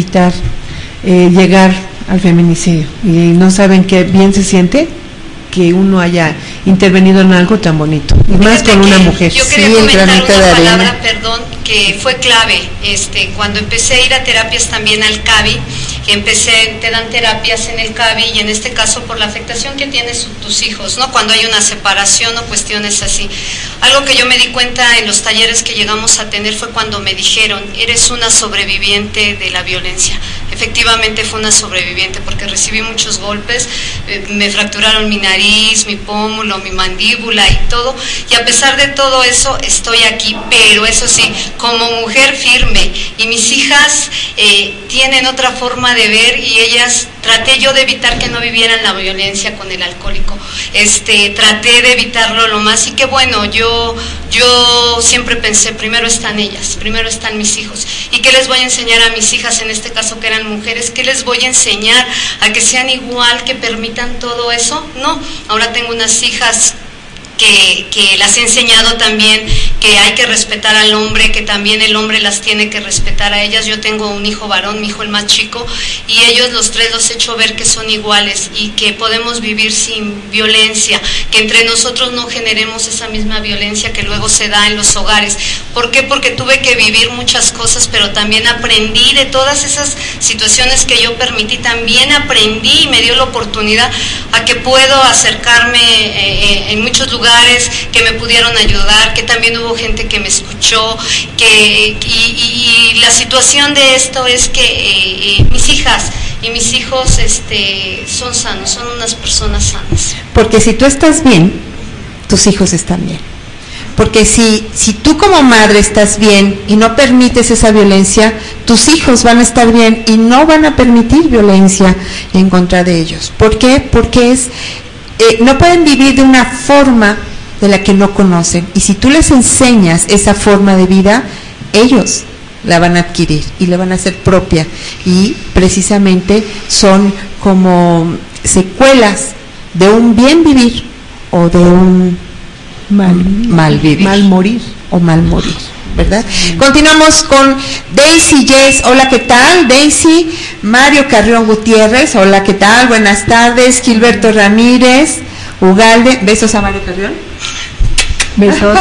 llegar al feminicidio. Y no saben qué bien se siente que uno haya intervenido en algo tan bonito, y más con una mujer. Yo quería comentar una palabra, perdón, que fue clave. Cuando empecé a ir a terapias también al CABI, te dan terapias en el CABI, y en este caso por la afectación que tienen tus hijos, ¿no? Cuando hay una separación o cuestiones así. Algo que yo me di cuenta en los talleres que llegamos a tener fue cuando me dijeron, eres una sobreviviente de la violencia. Efectivamente fue una sobreviviente, porque recibí muchos golpes, me fracturaron mi nariz, mi pómulo, mi mandíbula y todo, y a pesar de todo eso estoy aquí, pero eso sí, como mujer firme, y mis hijas tienen otra forma de ver, y ellas, traté yo de evitar que no vivieran la violencia con el alcohólico, traté de evitarlo lo más, y que bueno, yo siempre pensé, primero están ellas, primero están mis hijos, y ¿qué les voy a enseñar a mis hijas, en este caso que eran mujeres? ¿Qué les voy a enseñar? ¿A que sean igual, que permitan todo eso? No, ahora tengo unas hijas que las he enseñado también que hay que respetar al hombre, que también el hombre las tiene que respetar a ellas. Yo tengo un hijo varón, mi hijo el más chico, y ellos los tres los he hecho ver que son iguales y que podemos vivir sin violencia, que entre nosotros no generemos esa misma violencia que luego se da en los hogares. ¿Por qué? Porque tuve que vivir muchas cosas, pero también aprendí de todas esas situaciones que yo permití, también aprendí y me dio la oportunidad a que puedo acercarme en muchos lugares, que me pudieron ayudar, que también hubo gente que me escuchó, y la situación de esto es que mis hijas y mis hijos son sanos, son unas personas sanas. Porque si tú estás bien, tus hijos están bien. Porque si tú como madre estás bien y no permites esa violencia, tus hijos van a estar bien y no van a permitir violencia en contra de ellos. ¿Por qué? Porque no pueden vivir de una forma de la que no conocen, y si tú les enseñas esa forma de vida, ellos la van a adquirir y la van a hacer propia, y precisamente son como secuelas de un bien vivir o de un mal vivir, mal morir o mal morir, ¿verdad? Continuamos con Daisy Yes. Hola, ¿qué tal? Daisy. Mario Carrión Gutiérrez. Hola, ¿qué tal? Buenas tardes. Gilberto Ramírez Ugalde. Besos a Mario Carrión. Besos.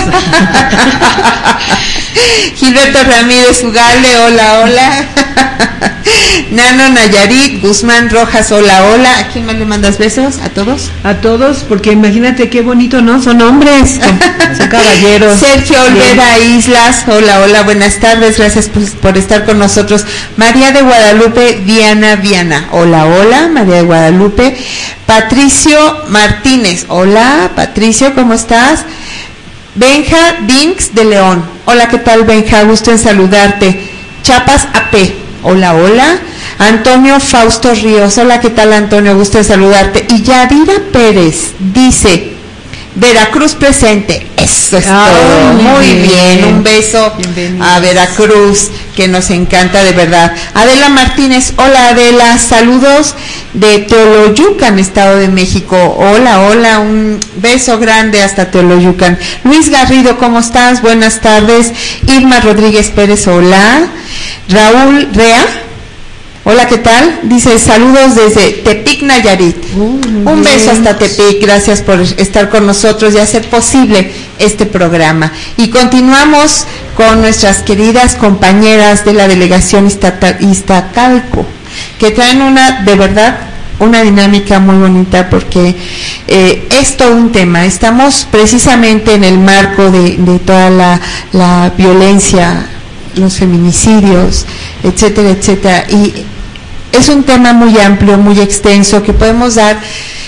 Gilberto Ramírez Ugale, hola, hola. Nano Nayarit, Guzmán Rojas, hola, hola. ¿A quién más le mandas besos? ¿A todos? A todos, porque imagínate qué bonito, ¿no? Son hombres, son caballeros. Sergio Olvera Islas, hola, hola, buenas tardes, gracias por estar con nosotros. María de Guadalupe Viana, hola, hola, María de Guadalupe. Patricio Martínez, hola, Patricio, ¿cómo estás? Benja Dinks de León, hola, ¿qué tal, Benja? Gusto en saludarte. Chapas AP, hola, hola. Antonio Fausto Ríos, hola, ¿qué tal, Antonio? Gusto en saludarte. Y Yadira Pérez dice, Veracruz presente, eso es todo, muy bien, un beso. Bienvenidos a Veracruz, que nos encanta de verdad. Adela Martínez, hola Adela, saludos de Teoloyucan, Estado de México, hola, hola, un beso grande hasta Teoloyucan. Luis Garrido, ¿cómo estás? Buenas tardes. Irma Rodríguez Pérez, hola. Raúl Rea, hola, ¿qué tal? Dice, saludos desde Tepic, Nayarit. Un beso hasta Tepic, gracias por estar con nosotros y hacer posible este programa. Y continuamos con nuestras queridas compañeras de la delegación Iztacalco, que traen de verdad, una dinámica muy bonita, porque es todo un tema. Estamos precisamente en el marco de toda la violencia, los feminicidios, etcétera, etcétera, y es un tema muy amplio, muy extenso, que podemos dar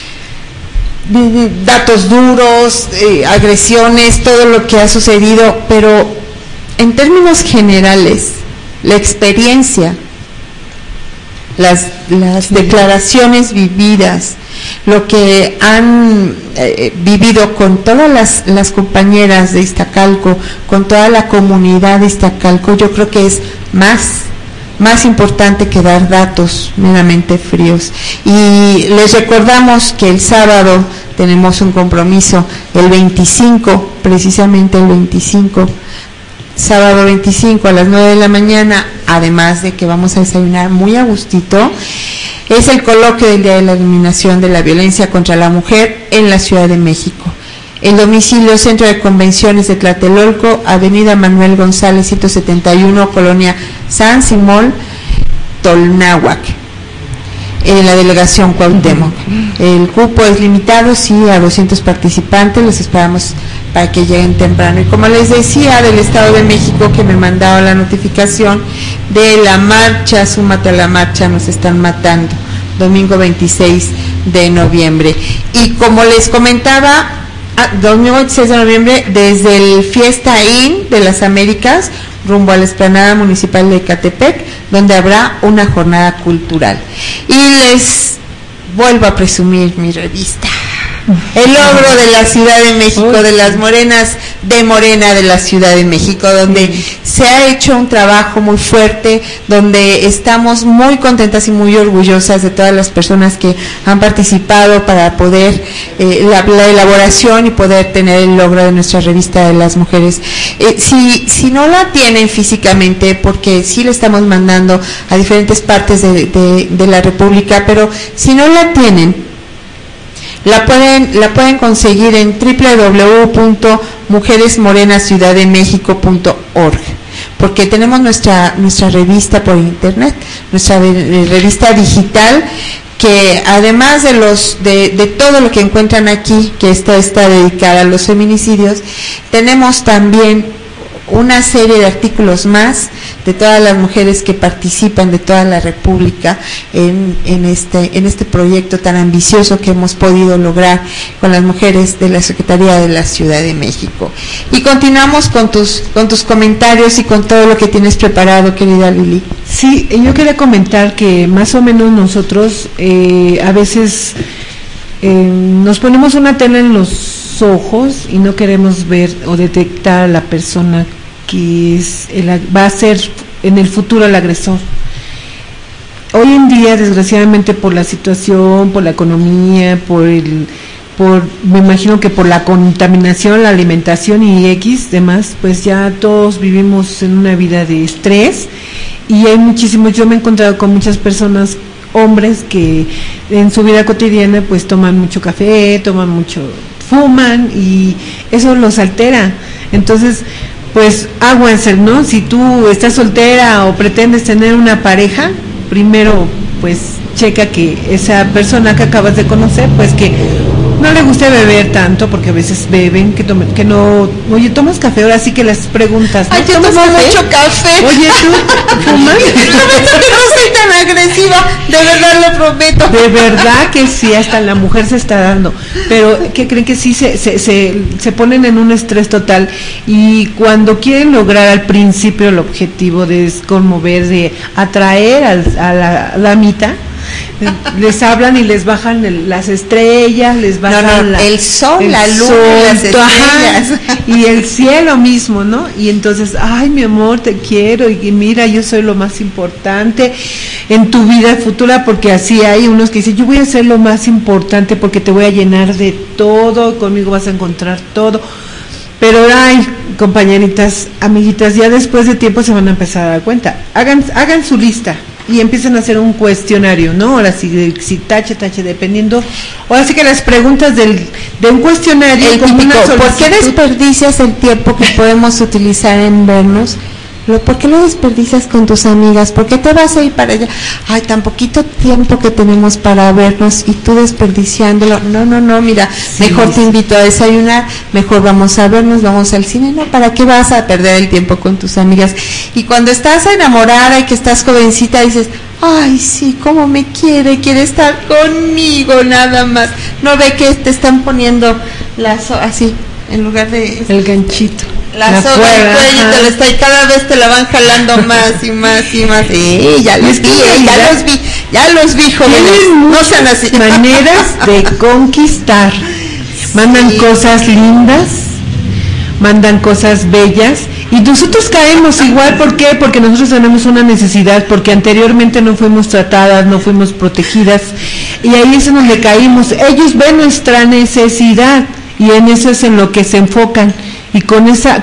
datos duros, agresiones, todo lo que ha sucedido, pero en términos generales, la experiencia, las declaraciones vividas, lo que han vivido con todas las compañeras de Iztacalco, con toda la comunidad de Iztacalco, yo creo que es más importante que dar datos meramente fríos. Y les recordamos que el sábado tenemos un compromiso, el 25, precisamente el 25, sábado 25 a las 9 de la mañana, además de que vamos a desayunar muy a gustito. Es el coloquio del Día de la Eliminación de la Violencia contra la Mujer en la Ciudad de México. El domicilio, Centro de Convenciones de Tlatelolco, Avenida Manuel González 171, Colonia San Simón, Tolnáhuac, en la delegación Cuauhtémoc. El cupo es limitado, sí, a 200 participantes, los esperamos para que lleguen temprano. Y como les decía, del Estado de México, que me mandaba la notificación de la marcha, súmate a la marcha, nos están matando, domingo 26 de noviembre. Y como les comentaba, domingo 26 de noviembre, desde el Fiesta Inn de las Américas, rumbo a la explanada municipal de Ecatepec, donde habrá una jornada cultural. Y les vuelvo a presumir mi revista, el logro de la Ciudad de México, de las morenas de Morena de la Ciudad de México, donde se ha hecho un trabajo muy fuerte, donde estamos muy contentas y muy orgullosas de todas las personas que han participado para poder la elaboración y poder tener el logro de nuestra revista de las mujeres. Si no la tienen físicamente, porque sí la estamos mandando a diferentes partes de la República, pero si no la tienen, la pueden conseguir en www.mujeresmorenasciudaddemexico.org, porque tenemos nuestra revista por internet, nuestra revista digital, que además de todo lo que encuentran aquí, que está dedicada a los feminicidios, tenemos también una serie de artículos más de todas las mujeres que participan de toda la República en este proyecto tan ambicioso que hemos podido lograr con las mujeres de la Secretaría de la Ciudad de México. Y continuamos con tus comentarios y con todo lo que tienes preparado, querida Lili. Sí, yo quería comentar que más o menos nosotros a veces nos ponemos una tela en los ojos y no queremos ver o detectar a la persona que va a ser en el futuro el agresor. Hoy en día, desgraciadamente, por la situación, por la economía, me imagino que por la contaminación, la alimentación y demás, pues ya todos vivimos en una vida de estrés, y hay muchísimos, yo me he encontrado con muchas personas, hombres, que en su vida cotidiana pues toman mucho café, toman mucho fuman y eso los altera. Entonces, pues aguas, ¿no? Si tú estás soltera o pretendes tener una pareja, primero pues checa que esa persona que acabas de conocer, pues que no le guste beber tanto, porque a veces beben, que no, oye, ¿tomas café? Ahora sí que las preguntas, ¿no? Ay, yo tomo mucho café. Oye, ¿tú fumas? Prometo que no soy tan agresiva, de verdad lo prometo. De verdad que sí, hasta la mujer se está dando, pero ¿qué creen? Que sí se ponen en un estrés total, y cuando quieren lograr al principio el objetivo de conmover, de atraer a la damita, les hablan y les bajan las estrellas, les bajan el sol, la luna, las estrellas, y el cielo mismo, ¿no? Y entonces, ay, mi amor, te quiero, y mira, yo soy lo más importante en tu vida futura, porque así hay unos que dicen, yo voy a ser lo más importante porque te voy a llenar de todo, conmigo vas a encontrar todo. Pero ay, compañeritas, amiguitas, ya después de tiempo se van a empezar a dar cuenta. Hagan su lista y empiezan a hacer un cuestionario, ¿no? Ahora sí, si tache, dependiendo. Ahora sí que las preguntas de un cuestionario, el como típico, una ¿por qué desperdicias el tiempo que podemos utilizar en vernos? ¿Por qué lo desperdicias con tus amigas? ¿Por qué te vas a ir para allá? Ay, tan poquito tiempo que tenemos para vernos y tú desperdiciándolo. No, mira, sí, mejor te invito a desayunar, mejor vamos a vernos, vamos al cine. No, ¿para qué vas a perder el tiempo con tus amigas? Y cuando estás enamorada y que estás jovencita, dices, ay, sí, cómo me quiere estar conmigo nada más. No ve que te están poniendo así, en lugar de... el ganchito. La soga del cuello y cada vez te la van jalando más y más y más. Sí, ya los vi, jóvenes. No sean así. Maneras de conquistar. Mandan cosas lindas, mandan cosas bellas, y nosotros caemos igual. ¿Por qué? Porque nosotros tenemos una necesidad, porque anteriormente no fuimos tratadas, no fuimos protegidas, y ahí es en donde caímos. Ellos ven nuestra necesidad y en eso es en lo que se enfocan. Y con esa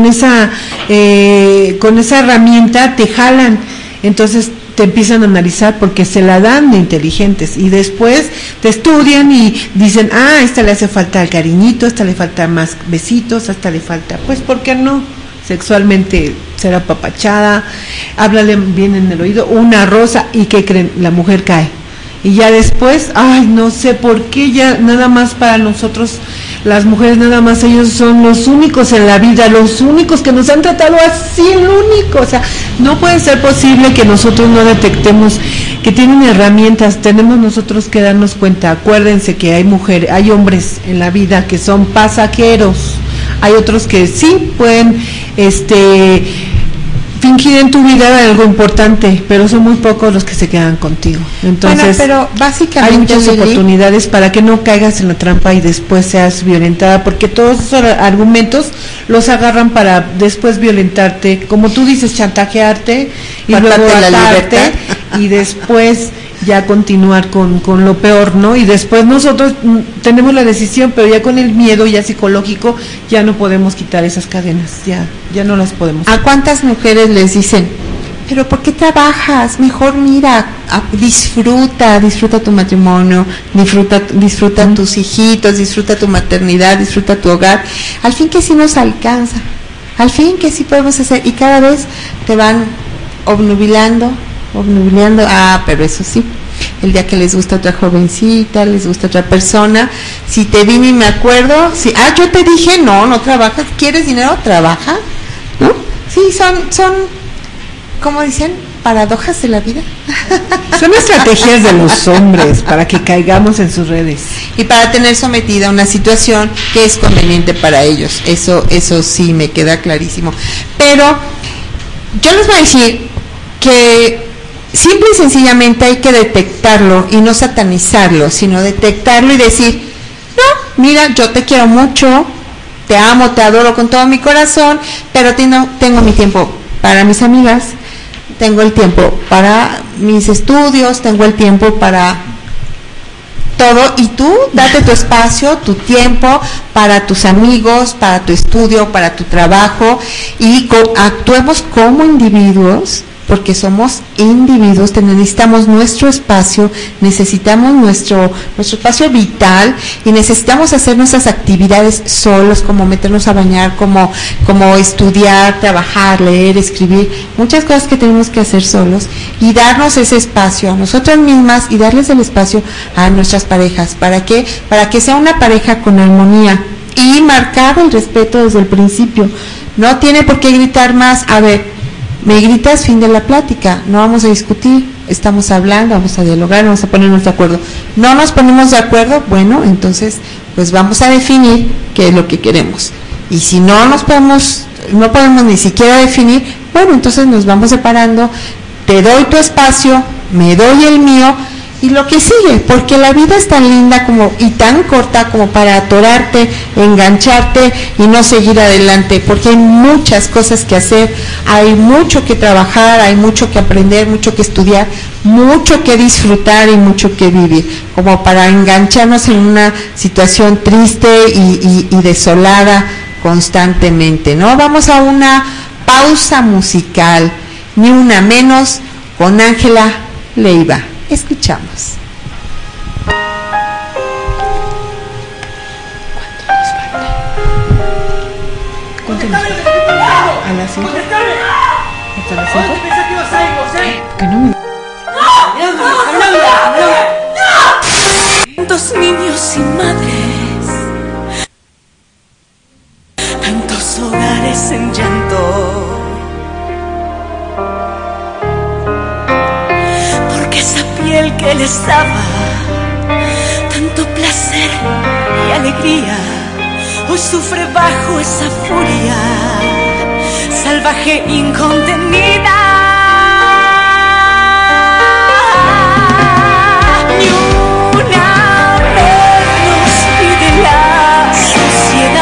herramienta te jalan, entonces te empiezan a analizar porque se la dan de inteligentes, y después te estudian y dicen, a esta le hace falta el cariñito, a esta le falta más besitos, a esta le falta, pues, ¿por qué no? Sexualmente ser apapachada, háblale bien en el oído, una rosa, y ¿qué creen? La mujer cae. Y ya después, ay, no sé por qué, ya nada más para nosotros, las mujeres, nada más ellos son los únicos en la vida, los únicos que nos han tratado así, el único. O sea, no puede ser posible que nosotros no detectemos que tienen herramientas. Tenemos nosotros que darnos cuenta. Acuérdense que hay hombres en la vida que son pasajeros, hay otros que sí pueden fingir en tu vida algo importante, pero son muy pocos los que se quedan contigo. Entonces, pero básicamente hay muchas oportunidades para que no caigas en la trampa y después seas violentada, porque todos esos argumentos los agarran para después violentarte, como tú dices, chantajearte y luego atarte y después ya continuar con lo peor, ¿no? Y después nosotros tenemos la decisión, pero ya con el miedo ya psicológico ya no podemos quitar esas cadenas, ya no las podemos. ¿A cuántas mujeres les dicen, pero por qué trabajas? Mejor mira, disfruta tu matrimonio, disfruta tus hijitos, disfruta tu maternidad, disfruta tu hogar, al fin que sí nos alcanza, al fin que sí podemos hacer, y cada vez te van obnubilando, pero eso sí, el día que les gusta otra jovencita, les gusta otra persona, si te vi ni me acuerdo, yo te dije, no trabajas, ¿quieres dinero? Trabaja, ¿no? Sí, son, ¿cómo dicen? Paradojas de la vida. Son estrategias de los hombres para que caigamos en sus redes. Y para tener sometida a una situación que es conveniente para ellos, eso sí me queda clarísimo. Pero yo les voy a decir que simple y sencillamente hay que detectarlo y no satanizarlo, sino detectarlo y decir, no, mira, yo te quiero mucho, te amo, te adoro con todo mi corazón, pero tengo mi tiempo para mis amigas, tengo el tiempo para mis estudios, tengo el tiempo para todo, y tú date tu espacio, tu tiempo para tus amigos, para tu estudio, para tu trabajo, y actuemos como individuos porque somos individuos, necesitamos nuestro espacio, necesitamos nuestro espacio vital y necesitamos hacer nuestras actividades solos, como meternos a bañar, como estudiar, trabajar, leer, escribir, muchas cosas que tenemos que hacer solos y darnos ese espacio a nosotras mismas y darles el espacio a nuestras parejas. ¿Para qué? Para que sea una pareja con armonía y marcar el respeto desde el principio. No tiene por qué gritar más. A ver, me gritas, fin de la plática, no vamos a discutir, estamos hablando, vamos a dialogar, vamos a ponernos de acuerdo. No nos ponemos de acuerdo, bueno, entonces pues vamos a definir qué es lo que queremos. Y si no podemos ni siquiera definir, bueno, entonces nos vamos separando, te doy tu espacio, me doy el mío, y lo que sigue, porque la vida es tan linda y tan corta como para atorarte, engancharte y no seguir adelante, porque hay muchas cosas que hacer, hay mucho que trabajar, hay mucho que aprender, mucho que estudiar, mucho que disfrutar y mucho que vivir, como para engancharnos en una situación triste y desolada constantemente, ¿no? Vamos a una pausa musical, ni una menos, con Ángela Leiva. Escuchamos. ¿Cuánto nos falta? ¿A las 5? ¿Hasta las 5? ¿Por qué no me... Tantos niños y madres, tantos hogares en llanto, esa piel que les daba tanto placer y alegría, hoy sufre bajo esa furia salvaje, incontenida. Ni una menos pide la sociedad.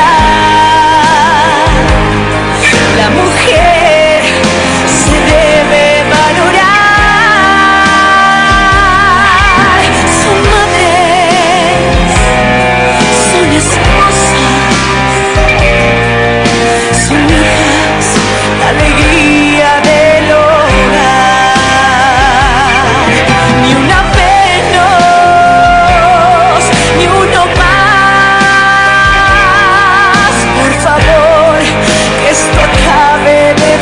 La mujer se debe valorar. Alegría del hogar, ni una menos, ni uno más. Por favor, que esto acabe de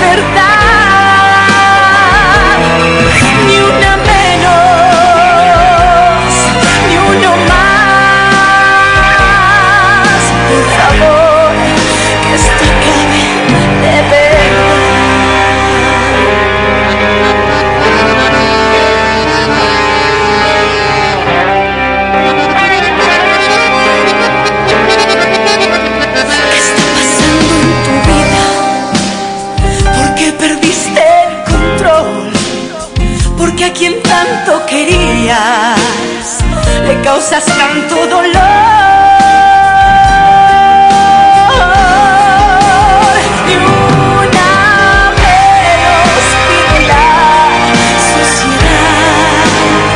verdad. Ni una menos, ni uno más. Por favor, que esto acabe de verdad. Porque a quien tanto querías le causas tanto dolor. Ni una menos pide la sociedad.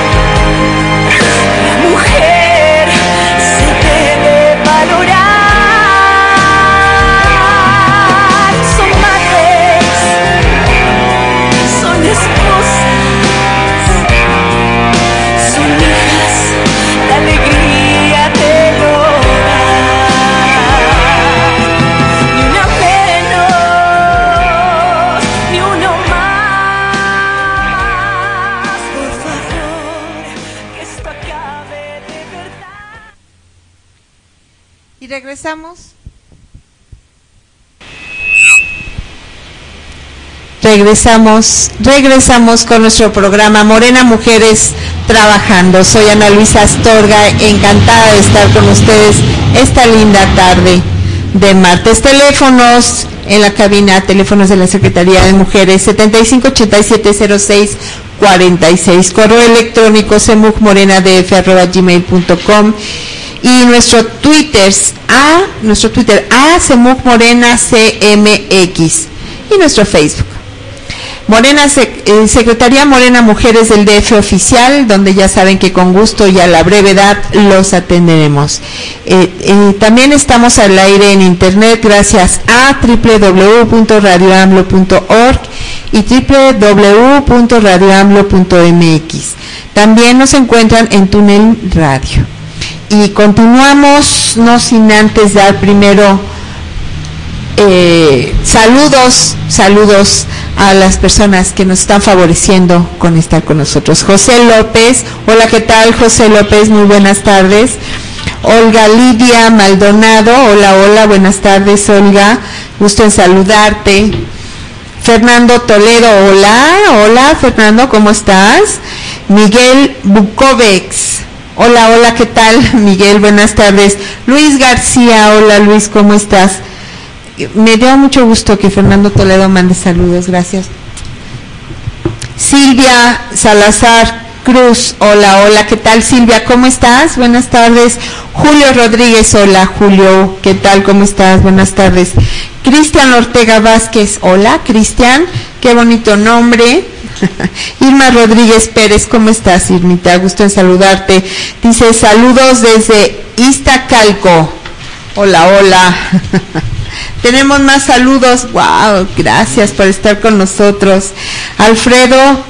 La mujer se debe valorar. Son madres, son esposas, son hijas, la alegría del hogar. Ni una menos, ni uno más. Por favor, que esto acabe de verdad. Y regresamos. Regresamos con nuestro programa Morena Mujeres Trabajando. Soy Ana Luisa Astorga, encantada de estar con ustedes esta linda tarde de martes. Teléfonos en la cabina, teléfonos de la Secretaría de Mujeres, 75870646, correo electrónico semujmorenadf@gmail.com y nuestro Twitter a semujmorenacmx y nuestro Facebook. Secretaría Morena Mujeres del DF Oficial, donde ya saben que con gusto y a la brevedad los atenderemos. También estamos al aire en internet gracias a www.radioamlo.org y www.radioamlo.mx. También nos encuentran en Túnel Radio. Y continuamos, no sin antes dar primero saludos a las personas que nos están favoreciendo con estar con nosotros. José López, hola, ¿qué tal, José López? Muy buenas tardes. Olga Lidia Maldonado, hola, buenas tardes, Olga, gusto en saludarte. Fernando Toledo, hola, Fernando, ¿cómo estás? Miguel Bukovex, hola, ¿qué tal, Miguel? Buenas tardes. Luis García, hola, Luis, ¿cómo estás? Me dio mucho gusto que Fernando Toledo mande saludos, gracias. Silvia Salazar Cruz, hola, ¿qué tal, Silvia? ¿Cómo estás? Buenas tardes. Julio Rodríguez, hola, Julio, ¿qué tal? ¿Cómo estás? Buenas tardes. Cristian Ortega Vázquez, hola, Cristian, qué bonito nombre. Irma Rodríguez Pérez, ¿cómo estás, Irmita? Gusto en saludarte. Dice, saludos desde Iztacalco. Hola. Tenemos más saludos. Wow, gracias por estar con nosotros. Alfredo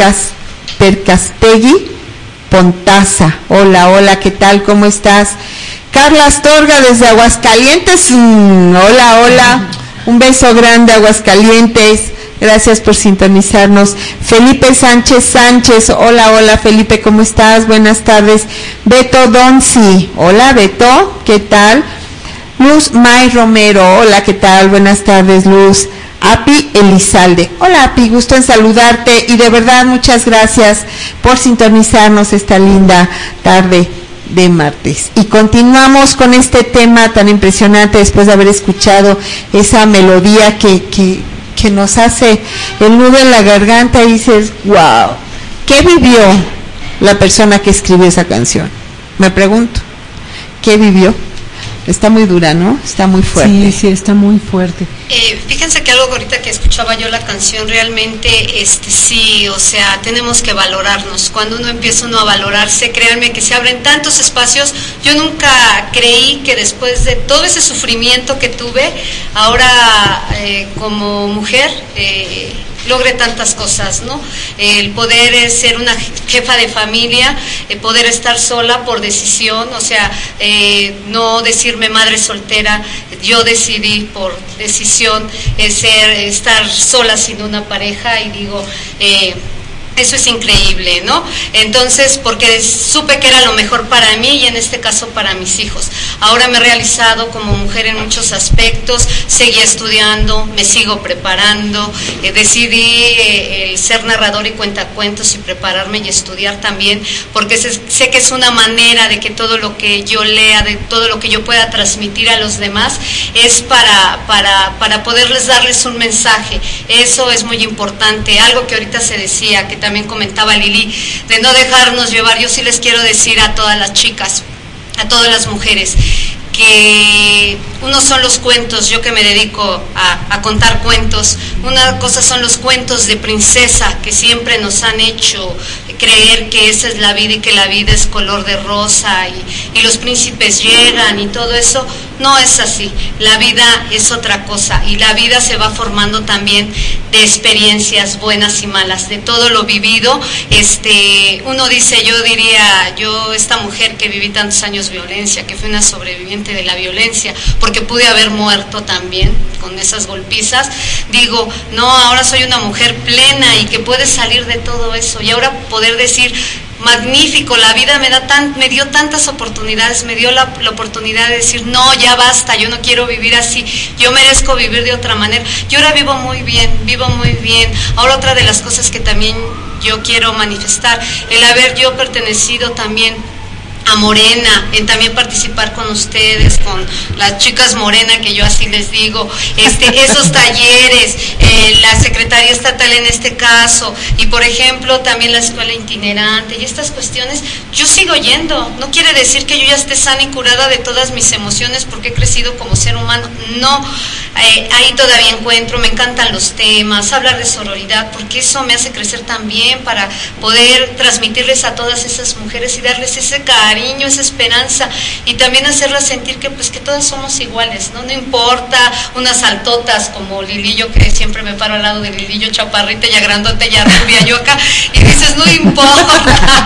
Percastegui Pontaza. Hola, ¿qué tal? ¿Cómo estás? Carla Astorga desde Aguascalientes. Hola. Un beso grande, Aguascalientes. Gracias por sintonizarnos. Felipe Sánchez. Hola, Felipe, ¿cómo estás? Buenas tardes. Beto Donzi. Hola, Beto, ¿qué tal? Luz May Romero, hola, ¿qué tal? Buenas tardes, Luz. Api Elizalde, hola, Api, gusto en saludarte y de verdad muchas gracias por sintonizarnos esta linda tarde de martes. Y continuamos con este tema tan impresionante después de haber escuchado esa melodía que nos hace el nudo en la garganta y dices, wow, ¿qué vivió la persona que escribió esa canción? Me pregunto, ¿qué vivió? Está muy dura, ¿no? Está muy fuerte. Sí, está muy fuerte. Fíjense que algo ahorita que escuchaba yo la canción, realmente, sí, o sea, tenemos que valorarnos. Cuando uno empieza a valorarse, créanme que se abren tantos espacios. Yo nunca creí que después de todo ese sufrimiento que tuve, ahora como mujer, logre tantas cosas, ¿no? El poder ser una jefa de familia, poder estar sola por decisión, o sea, no decirme madre soltera, yo decidí por decisión estar sola sin una pareja y digo, eso es increíble, ¿no? Entonces, porque supe que era lo mejor para mí y en este caso para mis hijos. Ahora me he realizado como mujer en muchos aspectos, seguí estudiando, me sigo preparando, decidí ser narrador y cuentacuentos y prepararme y estudiar también, porque sé que es una manera de que todo lo que yo lea, de todo lo que yo pueda transmitir a los demás, es para poderles darles un mensaje. Eso es muy importante. Algo que ahorita se decía, que también comentaba Lili, de no dejarnos llevar. Yo sí les quiero decir a todas las chicas, a todas las mujeres, que unos son los cuentos, yo que me dedico a contar cuentos, una cosa son los cuentos de princesa que siempre nos han hecho creer que esa es la vida y que la vida es color de rosa y los príncipes llegan y todo eso. No es así, la vida es otra cosa y la vida se va formando también de experiencias buenas y malas, de todo lo vivido. Uno dice, yo esta mujer que viví tantos años violencia, que fui una sobreviviente de la violencia, porque pude haber muerto también con esas golpizas, digo, no, ahora soy una mujer plena y que puede salir de todo eso y ahora poder decir, magnífico, la vida me dio tantas oportunidades, me dio la oportunidad de decir, no, ya basta, yo no quiero vivir así, yo merezco vivir de otra manera. Yo ahora vivo muy bien. Ahora otra de las cosas que también yo quiero manifestar, el haber yo pertenecido también a Morena, en también participar con ustedes, con las chicas Morena, que yo así les digo, esos talleres, la Secretaría Estatal en este caso, y por ejemplo también la escuela itinerante y estas cuestiones, yo sigo yendo. No quiere decir que yo ya esté sana y curada de todas mis emociones porque he crecido como ser humano, no. ahí todavía encuentro, me encantan los temas, hablar de sororidad, porque eso me hace crecer también para poder transmitirles a todas esas mujeres y darles ese cariño, esa esperanza, y también hacerlas sentir que pues que todas somos iguales, ¿no? No importa unas altotas como Lilillo, que siempre me paro al lado de Lilillo, chaparrita, ya grandote, ya rubia, yo acá, y dices, no importa,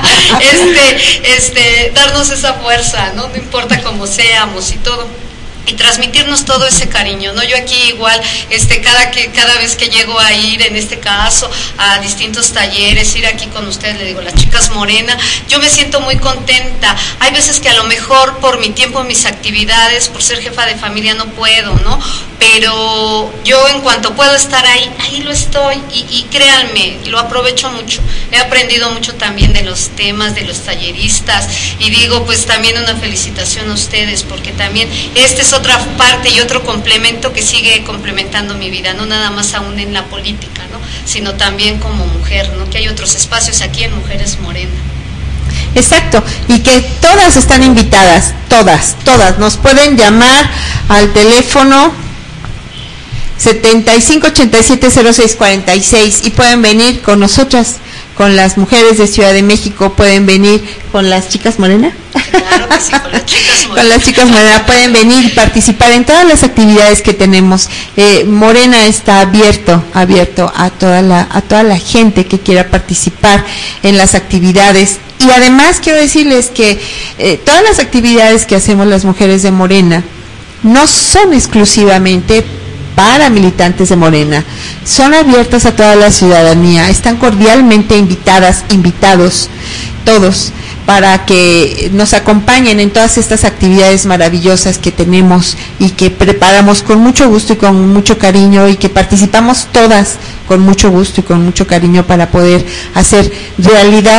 darnos esa fuerza, ¿no? No importa cómo seamos y todo, y transmitirnos todo ese cariño, ¿no? Yo aquí igual, cada vez que llego a ir, en este caso, a distintos talleres, ir aquí con ustedes, le digo, las chicas Morena, yo me siento muy contenta. Hay veces que a lo mejor por mi tiempo, mis actividades, por ser jefa de familia no puedo, ¿no? Pero yo en cuanto puedo estar ahí lo estoy, y créanme, lo aprovecho mucho. He aprendido mucho también de los temas, de los talleristas, y digo, pues también una felicitación a ustedes, porque también este es otra parte y otro complemento que sigue complementando mi vida, no nada más aún en la política, ¿no? Sino también como mujer, ¿no? Que hay otros espacios aquí en Mujeres Morena. Exacto, y que todas están invitadas, todas, nos pueden llamar al teléfono 75870646 y pueden venir con nosotras, con las mujeres de Ciudad de México, pueden venir con las chicas Morena. Claro que sí, con las chicas Morena. Con las chicas Morena pueden venir y participar en todas las actividades que tenemos. Morena está abierto a toda la gente que quiera participar en las actividades. Y además quiero decirles que todas las actividades que hacemos las mujeres de Morena no son exclusivamente para militantes de Morena, son abiertas a toda la ciudadanía, están cordialmente invitados todos para que nos acompañen en todas estas actividades maravillosas que tenemos y que preparamos con mucho gusto y con mucho cariño, y que participamos todas con mucho gusto y con mucho cariño para poder hacer realidad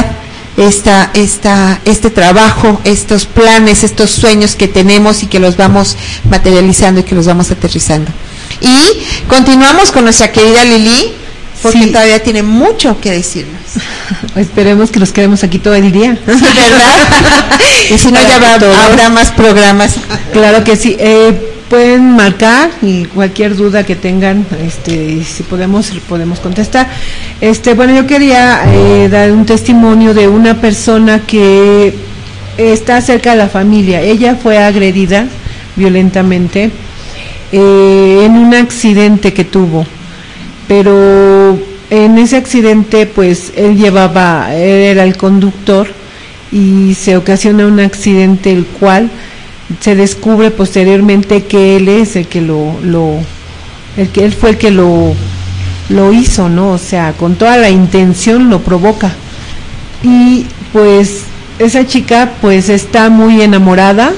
este trabajo, estos planes, estos sueños que tenemos y que los vamos materializando y que los vamos aterrizando. Y continuamos con nuestra querida Lili, porque sí, todavía tiene mucho que decirnos. Esperemos que nos quedemos aquí todo el día. Sí, ¿verdad? Y si no, ya habrá más programas. Claro que sí. Pueden marcar y cualquier duda que tengan, si podemos contestar. Bueno, yo quería dar un testimonio de una persona que está cerca de la familia. Ella fue agredida violentamente en un accidente que tuvo, pero en ese accidente pues él era el conductor, y se ocasiona un accidente el cual se descubre posteriormente que él es el que él fue el que lo hizo, ¿no? O sea, con toda la intención lo provoca. Y pues esa chica pues está muy enamorada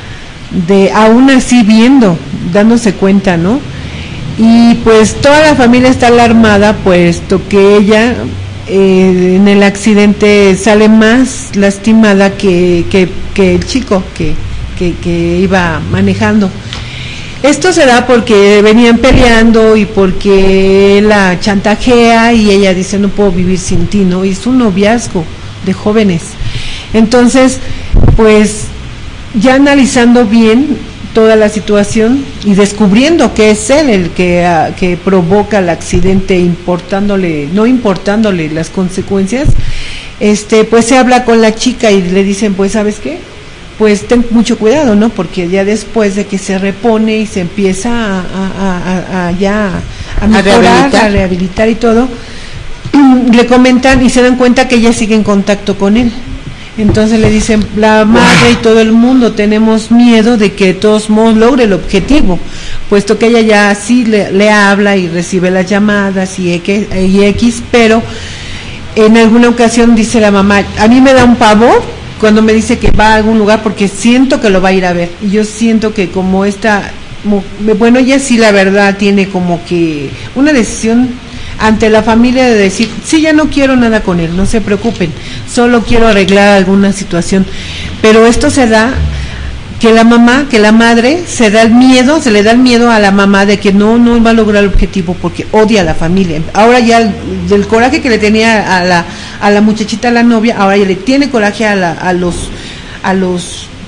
aún así dándose cuenta, ¿no? Y pues toda la familia está alarmada, puesto que ella en el accidente sale más lastimada que el chico que iba manejando. Esto se da porque venían peleando y porque él la chantajea y ella dice, no puedo vivir sin ti, ¿no? Y es un noviazgo de jóvenes. Entonces, pues ya analizando bien toda la situación y descubriendo que es él el que provoca el accidente, no importándole las consecuencias, pues se habla con la chica y le dicen, pues ¿sabes qué? Pues ten mucho cuidado, ¿no? Porque ya después de que se repone y se empieza a mejorar, a rehabilitar y todo, le comentan y se dan cuenta que ella sigue en contacto con él. Entonces le dicen, la madre y todo el mundo tenemos miedo de que de todos modos logre el objetivo, puesto que ella ya sí le habla y recibe las llamadas y X, pero en alguna ocasión dice la mamá, a mí me da un pavor cuando me dice que va a algún lugar porque siento que lo va a ir a ver, y yo siento que como bueno, ella sí la verdad tiene como que una decisión ante la familia de decir, sí, ya no quiero nada con él, no se preocupen, solo quiero arreglar alguna situación. Pero esto se da que la madre se le da el miedo a la mamá de que no va a lograr el objetivo porque odia a la familia. Ahora ya del coraje que le tenía a la muchachita, a la novia, ahora ya le tiene coraje a los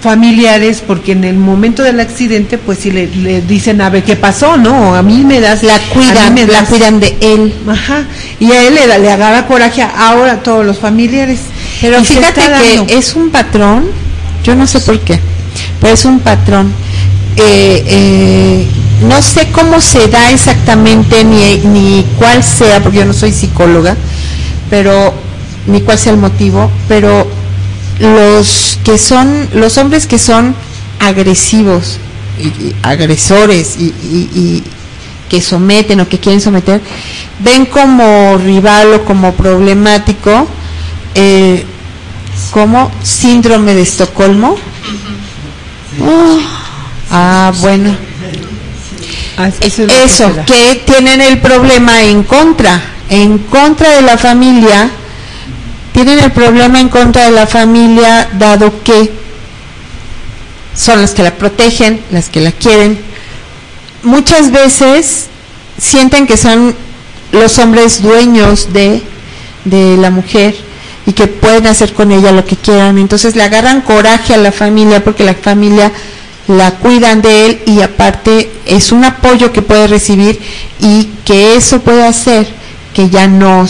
familiares, porque en el momento del accidente pues si le dicen a ver qué pasó, ¿no? A mí me das, la cuidan de él. Ajá, y a él le agarra coraje ahora a todos los familiares. Pero y fíjate que es un patrón, yo no sé por qué, pero es un patrón. No sé cómo se da exactamente ni cuál sea, porque yo no soy psicóloga, pero ni cuál sea el motivo, pero los hombres que son agresivos y agresores y que someten o que quieren someter, ven como rival o como problemático como síndrome de Estocolmo. Bueno, eso que tienen el problema en contra de la familia. Tienen el problema en contra de la familia, dado que son las que la protegen, las que la quieren. Muchas veces sienten que son los hombres dueños de la mujer y que pueden hacer con ella lo que quieran. Entonces le agarran coraje a la familia porque la familia la cuidan de él, y aparte es un apoyo que puede recibir, y que eso puede hacer que ya no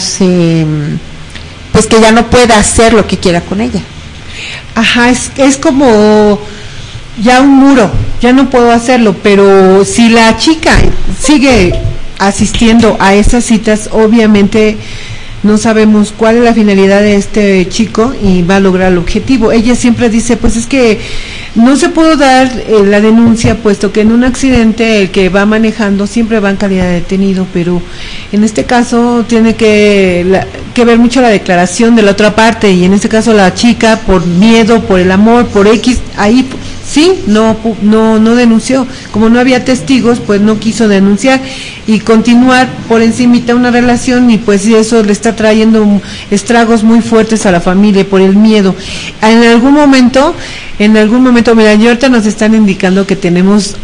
pueda hacer lo que quiera con ella. Ajá, es como ya un muro, ya no puedo hacerlo. Pero si la chica sigue asistiendo a esas citas, obviamente no sabemos cuál es la finalidad de este chico y va a lograr el objetivo. Ella siempre dice, pues es que no se pudo dar la denuncia, puesto que en un accidente el que va manejando siempre va en calidad de detenido, pero en este caso tiene que ver mucho la declaración de la otra parte, y en este caso la chica, por miedo, por el amor, por X, ahí sí, no denunció. Como no había testigos, pues no quiso denunciar y continuar por encimita una relación, y pues eso le está trayendo estragos muy fuertes a la familia por el miedo. En algún momento, mira, y ahorita nos están indicando que tenemos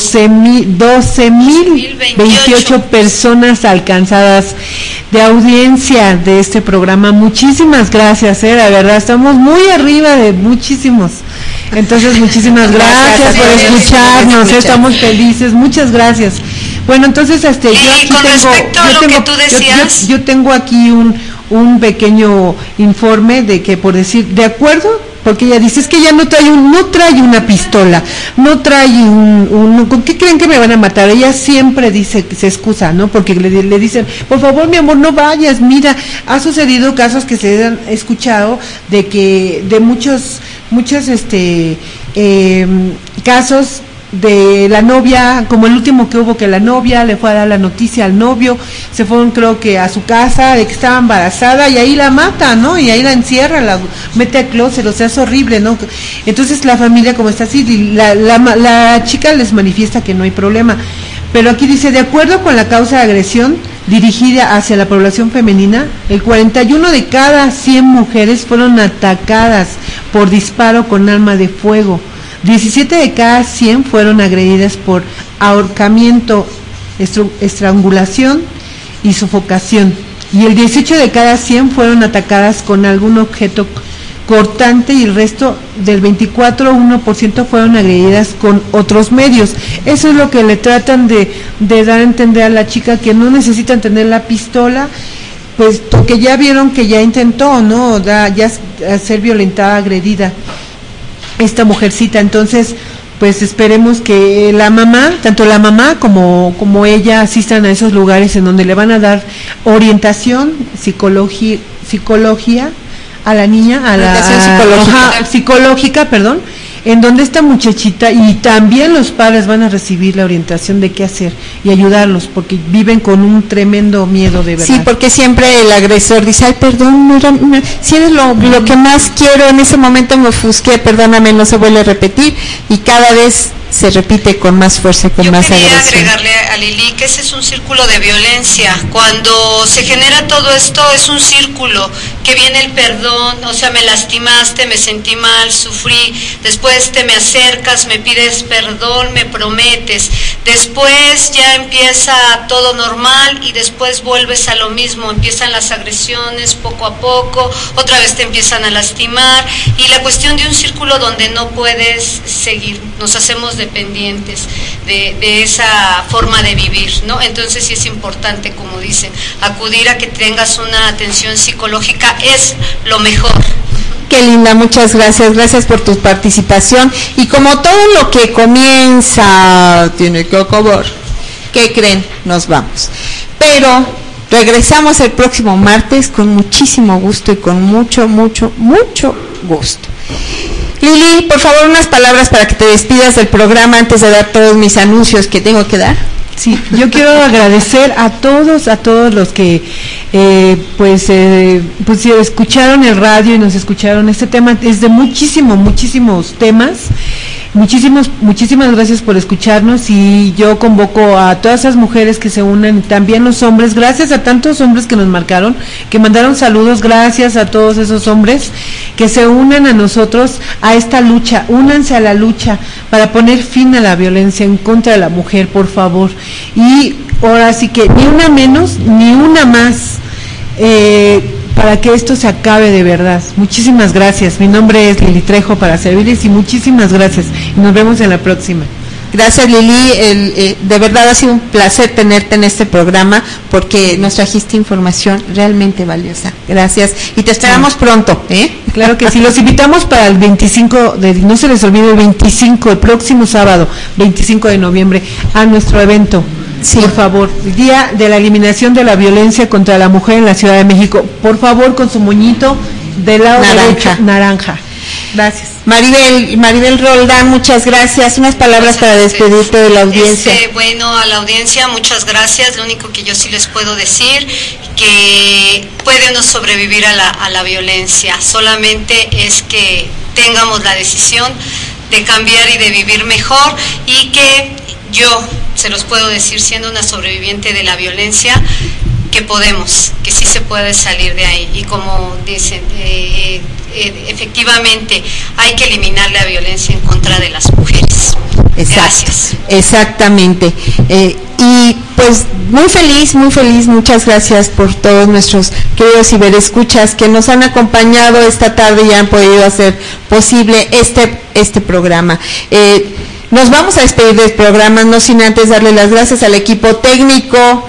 12,028 personas alcanzadas de audiencia de este programa. Muchísimas gracias, la verdad, estamos muy arriba de muchísimos. Entonces, muchísimas gracias por escucharnos, estamos felices, muchas gracias. Bueno, entonces yo tengo aquí un pequeño informe de que, por decir, de acuerdo, porque ella dice, es que ella no trae una pistola, no trae ¿con qué creen que me van a matar? Ella siempre dice, se excusa, ¿no? Porque le dicen, por favor, mi amor, no vayas, mira, ha sucedido casos que se han escuchado de muchos casos de la novia, como el último que hubo, que la novia le fue a dar la noticia al novio, se fueron creo que a su casa de que estaba embarazada, y ahí la mata, ¿no? Y ahí la encierra, la mete a closet, o sea, es horrible, ¿no? Entonces la familia, como está así, la chica les manifiesta que no hay problema, pero aquí dice, de acuerdo con la causa de agresión dirigida hacia la población femenina, el 41 de cada 100 mujeres fueron atacadas por disparo con arma de fuego. 17 de cada 100 fueron agredidas por ahorcamiento, estrangulación y sofocación, y el 18 de cada 100 fueron atacadas con algún objeto cortante, y el resto del 24,1% fueron agredidas con otros medios. Eso es lo que le tratan de dar a entender a la chica, que no necesitan tener la pistola, pues porque ya vieron que ya intentó, ¿no? Ya ser violentada, agredida esta mujercita. Entonces, pues esperemos que la mamá, tanto la mamá como ella, asistan a esos lugares en donde le van a dar orientación, psicología a la niña, psicológica, en donde esta muchachita y también los padres van a recibir la orientación de qué hacer y ayudarlos, porque viven con un tremendo miedo, de verdad. Sí, porque siempre el agresor dice, ay, perdón, si eres lo que más quiero, en ese momento me ofusqué, perdóname, no se vuelve a repetir, y cada vez se repite con más fuerza, con más agresión. Yo quería agregarle a Lili que ese es un círculo de violencia. Cuando se genera todo esto es un círculo, que viene el perdón, o sea, me lastimaste, me sentí mal, sufrí, después te me acercas, me pides perdón, me prometes, después ya empieza todo normal y después vuelves a lo mismo, empiezan las agresiones poco a poco, otra vez te empiezan a lastimar, y la cuestión de un círculo donde no puedes seguir, nos hacemos dependientes de esa forma de vivir, ¿no? Entonces sí es importante, como dicen, acudir a que tengas una atención psicológica es lo mejor. Qué linda, muchas gracias por tu participación. Y como todo lo que comienza tiene que acabar, ¿qué creen? Nos vamos. Pero regresamos el próximo martes con muchísimo gusto y con mucho gusto. Lili, por favor, unas palabras para que te despidas del programa antes de dar todos mis anuncios que tengo que dar. Sí, yo quiero agradecer a todos los que pues escucharon el radio y nos escucharon. Este tema es de muchísimos temas. Muchísimas gracias por escucharnos, y yo convoco a todas esas mujeres que se unan, y también los hombres. Gracias a tantos hombres que nos marcaron, que mandaron saludos. Gracias a todos esos hombres que se unan a nosotros, a esta lucha. Únanse a la lucha para poner fin a la violencia en contra de la mujer, por favor. Y ahora sí que ni una menos ni una más, para que esto se acabe de verdad. Muchísimas gracias. Mi nombre es Lili Trejo, para servirles, y muchísimas gracias. Y nos vemos en la próxima. Gracias, Lili, de verdad ha sido un placer tenerte en este programa, porque nos trajiste información realmente valiosa. Gracias, y te esperamos pronto, ¿eh? Claro que sí, los invitamos para el 25, no se les olvide, el próximo sábado, 25 de noviembre, a nuestro evento. Sí. Por favor, Día de la Eliminación de la Violencia contra la Mujer en la Ciudad de México. Por favor, con su moñito del lado derecho, naranja. Gracias. Maribel Roldán, muchas gracias. Unas palabras para despedirte de la audiencia. Bueno, a la audiencia, muchas gracias. Lo único que yo sí les puedo decir, que puede uno sobrevivir a la violencia. Solamente es que tengamos la decisión de cambiar y de vivir mejor, y que yo se los puedo decir, siendo una sobreviviente de la violencia, que podemos, que sí se puede salir de ahí. Y como dicen, efectivamente hay que eliminar la violencia en contra de las mujeres. Gracias. Exactamente. Y pues muy feliz, muchas gracias por todos nuestros queridos ciberescuchas que nos han acompañado esta tarde y han podido hacer posible este programa. Nos vamos a despedir del programa, no sin antes darle las gracias al equipo técnico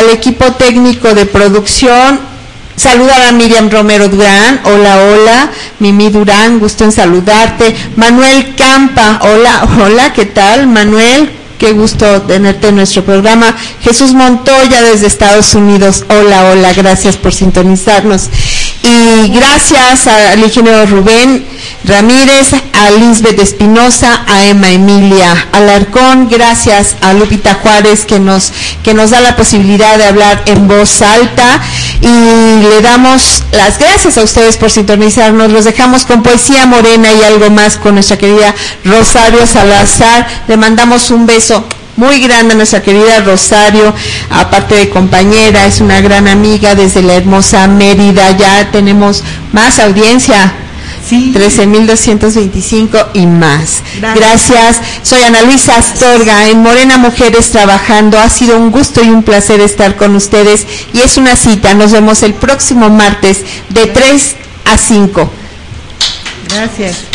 de producción. Saludar a Miriam Romero Durán, hola, Mimi Durán, gusto en saludarte. Manuel Campa, hola, ¿qué tal, Manuel? Qué gusto tenerte en nuestro programa. Jesús Montoya desde Estados Unidos, hola, gracias por sintonizarnos. Y gracias al ingeniero Rubén Ramírez, a Lisbeth Espinosa, a Emma Emilia Alarcón, gracias a Lupita Juárez que nos da la posibilidad de hablar en voz alta, y le damos las gracias a ustedes por sintonizarnos. Los dejamos con poesía morena y algo más con nuestra querida Rosario Salazar. Le mandamos un beso muy grande a nuestra querida Rosario, aparte de compañera, es una gran amiga desde la hermosa Mérida. Ya tenemos más audiencia, sí, 13,225 y más. Gracias. Soy Ana Luisa Astorga en Morena Mujeres Trabajando. Ha sido un gusto y un placer estar con ustedes, y es una cita. Nos vemos el próximo martes de 3 a 5. Gracias.